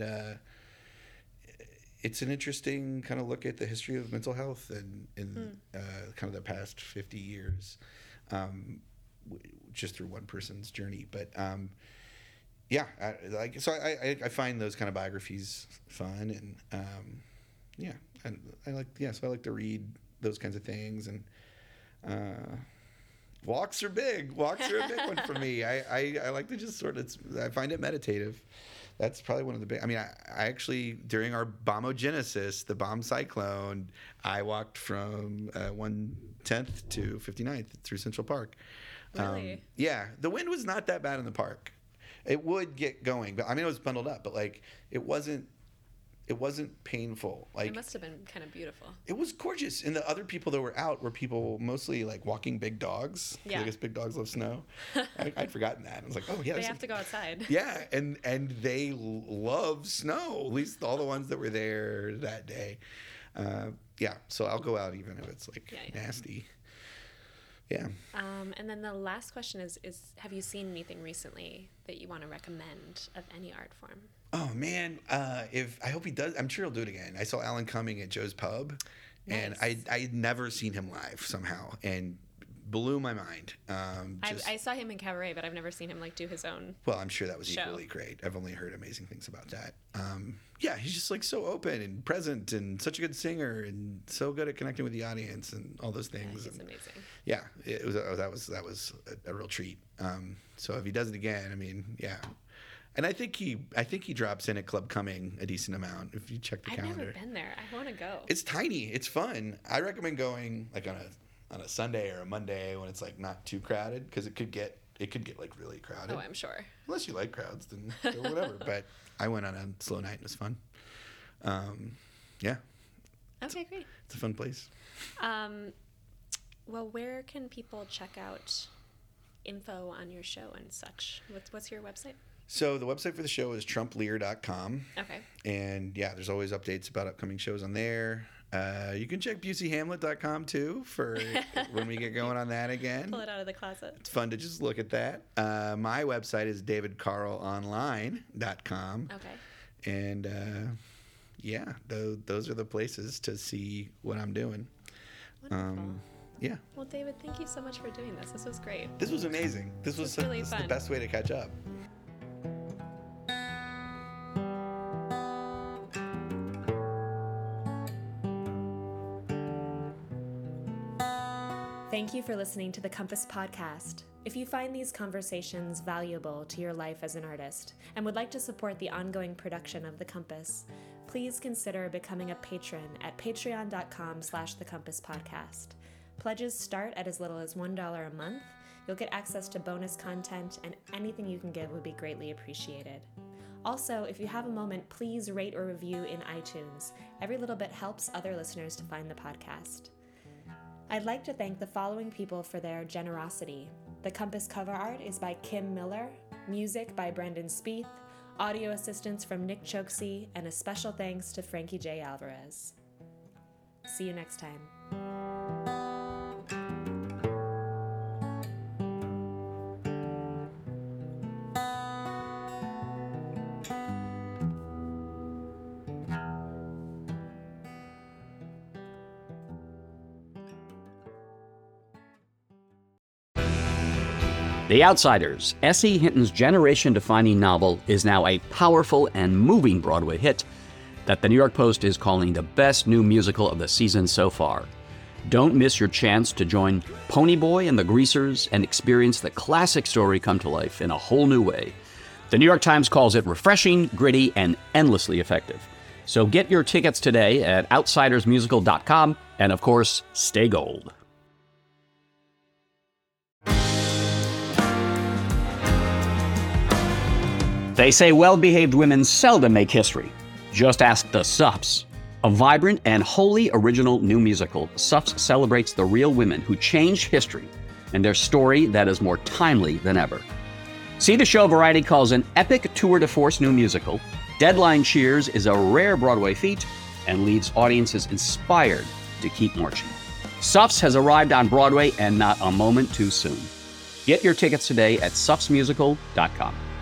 Speaker 3: it's an interesting kind of look at the history of mental health and kind of the past 50 years, just through one person's journey. But yeah, I find those kind of biographies fun, and so I like to read those kinds of things, and walks are big. Walks are a big one for me. I like to just I find it meditative. That's probably one of the big. I mean, I actually, during our bombogenesis, the bomb cyclone, I walked from 110th to 59th through Central Park.
Speaker 2: Really?
Speaker 3: Yeah, the wind was not that bad in the park. It would get going, but I mean, it was bundled up, but like it wasn't It wasn't painful. Like,
Speaker 2: it must have been kind of beautiful.
Speaker 3: It was gorgeous. And the other people that were out were people mostly like walking big dogs.
Speaker 2: Yeah.
Speaker 3: I guess big dogs love snow. I'd forgotten that. I was like, oh yeah.
Speaker 2: They have to go outside.
Speaker 3: Yeah. And they love snow. At least all the ones that were there that day. Yeah. So I'll go out even if it's like nasty. Yeah.
Speaker 2: And then the last question is have you seen anything recently that you want to recommend of any art form?
Speaker 3: Oh man, I hope he does. I'm sure he'll do it again. I saw Alan Cumming at Joe's Pub, and I'd never seen him live somehow, and blew my mind.
Speaker 2: I saw him in Cabaret, but I've never seen him like do his own.
Speaker 3: Well, I'm sure that was
Speaker 2: show.
Speaker 3: Equally great. I've only heard amazing things about that. Yeah, he's just like so open and present, and such a good singer, and so good at connecting with the audience, and all those things.
Speaker 2: Yeah, he's amazing.
Speaker 3: Yeah, that was a real treat. So if he does it again, I mean, yeah. And I think he drops in at Club Cumming a decent amount if you check the calendar.
Speaker 2: I've never been there. I want to go.
Speaker 3: It's tiny. It's fun. I recommend going like on a Sunday or a Monday when it's like not too crowded, because it could get like really crowded.
Speaker 2: Oh, I'm sure.
Speaker 3: Unless you like crowds, then whatever. But I went on a slow night. It was fun. Yeah.
Speaker 2: Okay, great.
Speaker 3: It's a fun place.
Speaker 2: Well, where can people check out info on your show and such? What's your website?
Speaker 3: So the website for the show is trumplear.com.
Speaker 2: Okay.
Speaker 3: And yeah, there's always updates about upcoming shows on there. You can check BuseyHamlet.com too for when we get going on that again.
Speaker 2: Pull it out of the closet.
Speaker 3: It's fun to just look at that. My website is davidcarlonline.com.
Speaker 2: Okay.
Speaker 3: And yeah, those are the places to see what I'm doing.
Speaker 2: Wonderful.
Speaker 3: Yeah.
Speaker 2: Well, David, thank you so much for doing this. This was great.
Speaker 3: This was amazing. This was
Speaker 2: really fun.
Speaker 3: The best way to catch up.
Speaker 2: Thank you for listening to the Compass Podcast. If you find these conversations valuable to your life as an artist and would like to support the ongoing production of The Compass, please consider becoming a patron at patreon.com/thecompasspodcast. Pledges start at as little as $1 a month. You'll get access to bonus content, and anything you can give would be greatly appreciated. Also, if you have a moment, please rate or review in iTunes. Every little bit helps other listeners to find the podcast. I'd like to thank the following people for their generosity. The Compass cover art is by Kim Miller, music by Brendan Spieth, audio assistance from Nick Choksey, and a special thanks to Frankie J. Alvarez. See you next time.
Speaker 4: The Outsiders, S.E. Hinton's generation-defining novel, is now a powerful and moving Broadway hit that the New York Post is calling the best new musical of the season so far. Don't miss your chance to join Ponyboy and the Greasers and experience the classic story come to life in a whole new way. The New York Times calls it refreshing, gritty, and endlessly effective. So get your tickets today at outsidersmusical.com, and of course, stay gold. They say well-behaved women seldom make history. Just ask the Suffs. A vibrant and wholly original new musical, Suffs celebrates the real women who changed history and their story that is more timely than ever. See the show Variety calls an epic tour de force new musical. Deadline cheers is a rare Broadway feat and leaves audiences inspired to keep marching. Suffs has arrived on Broadway, and not a moment too soon. Get your tickets today at suffsmusical.com.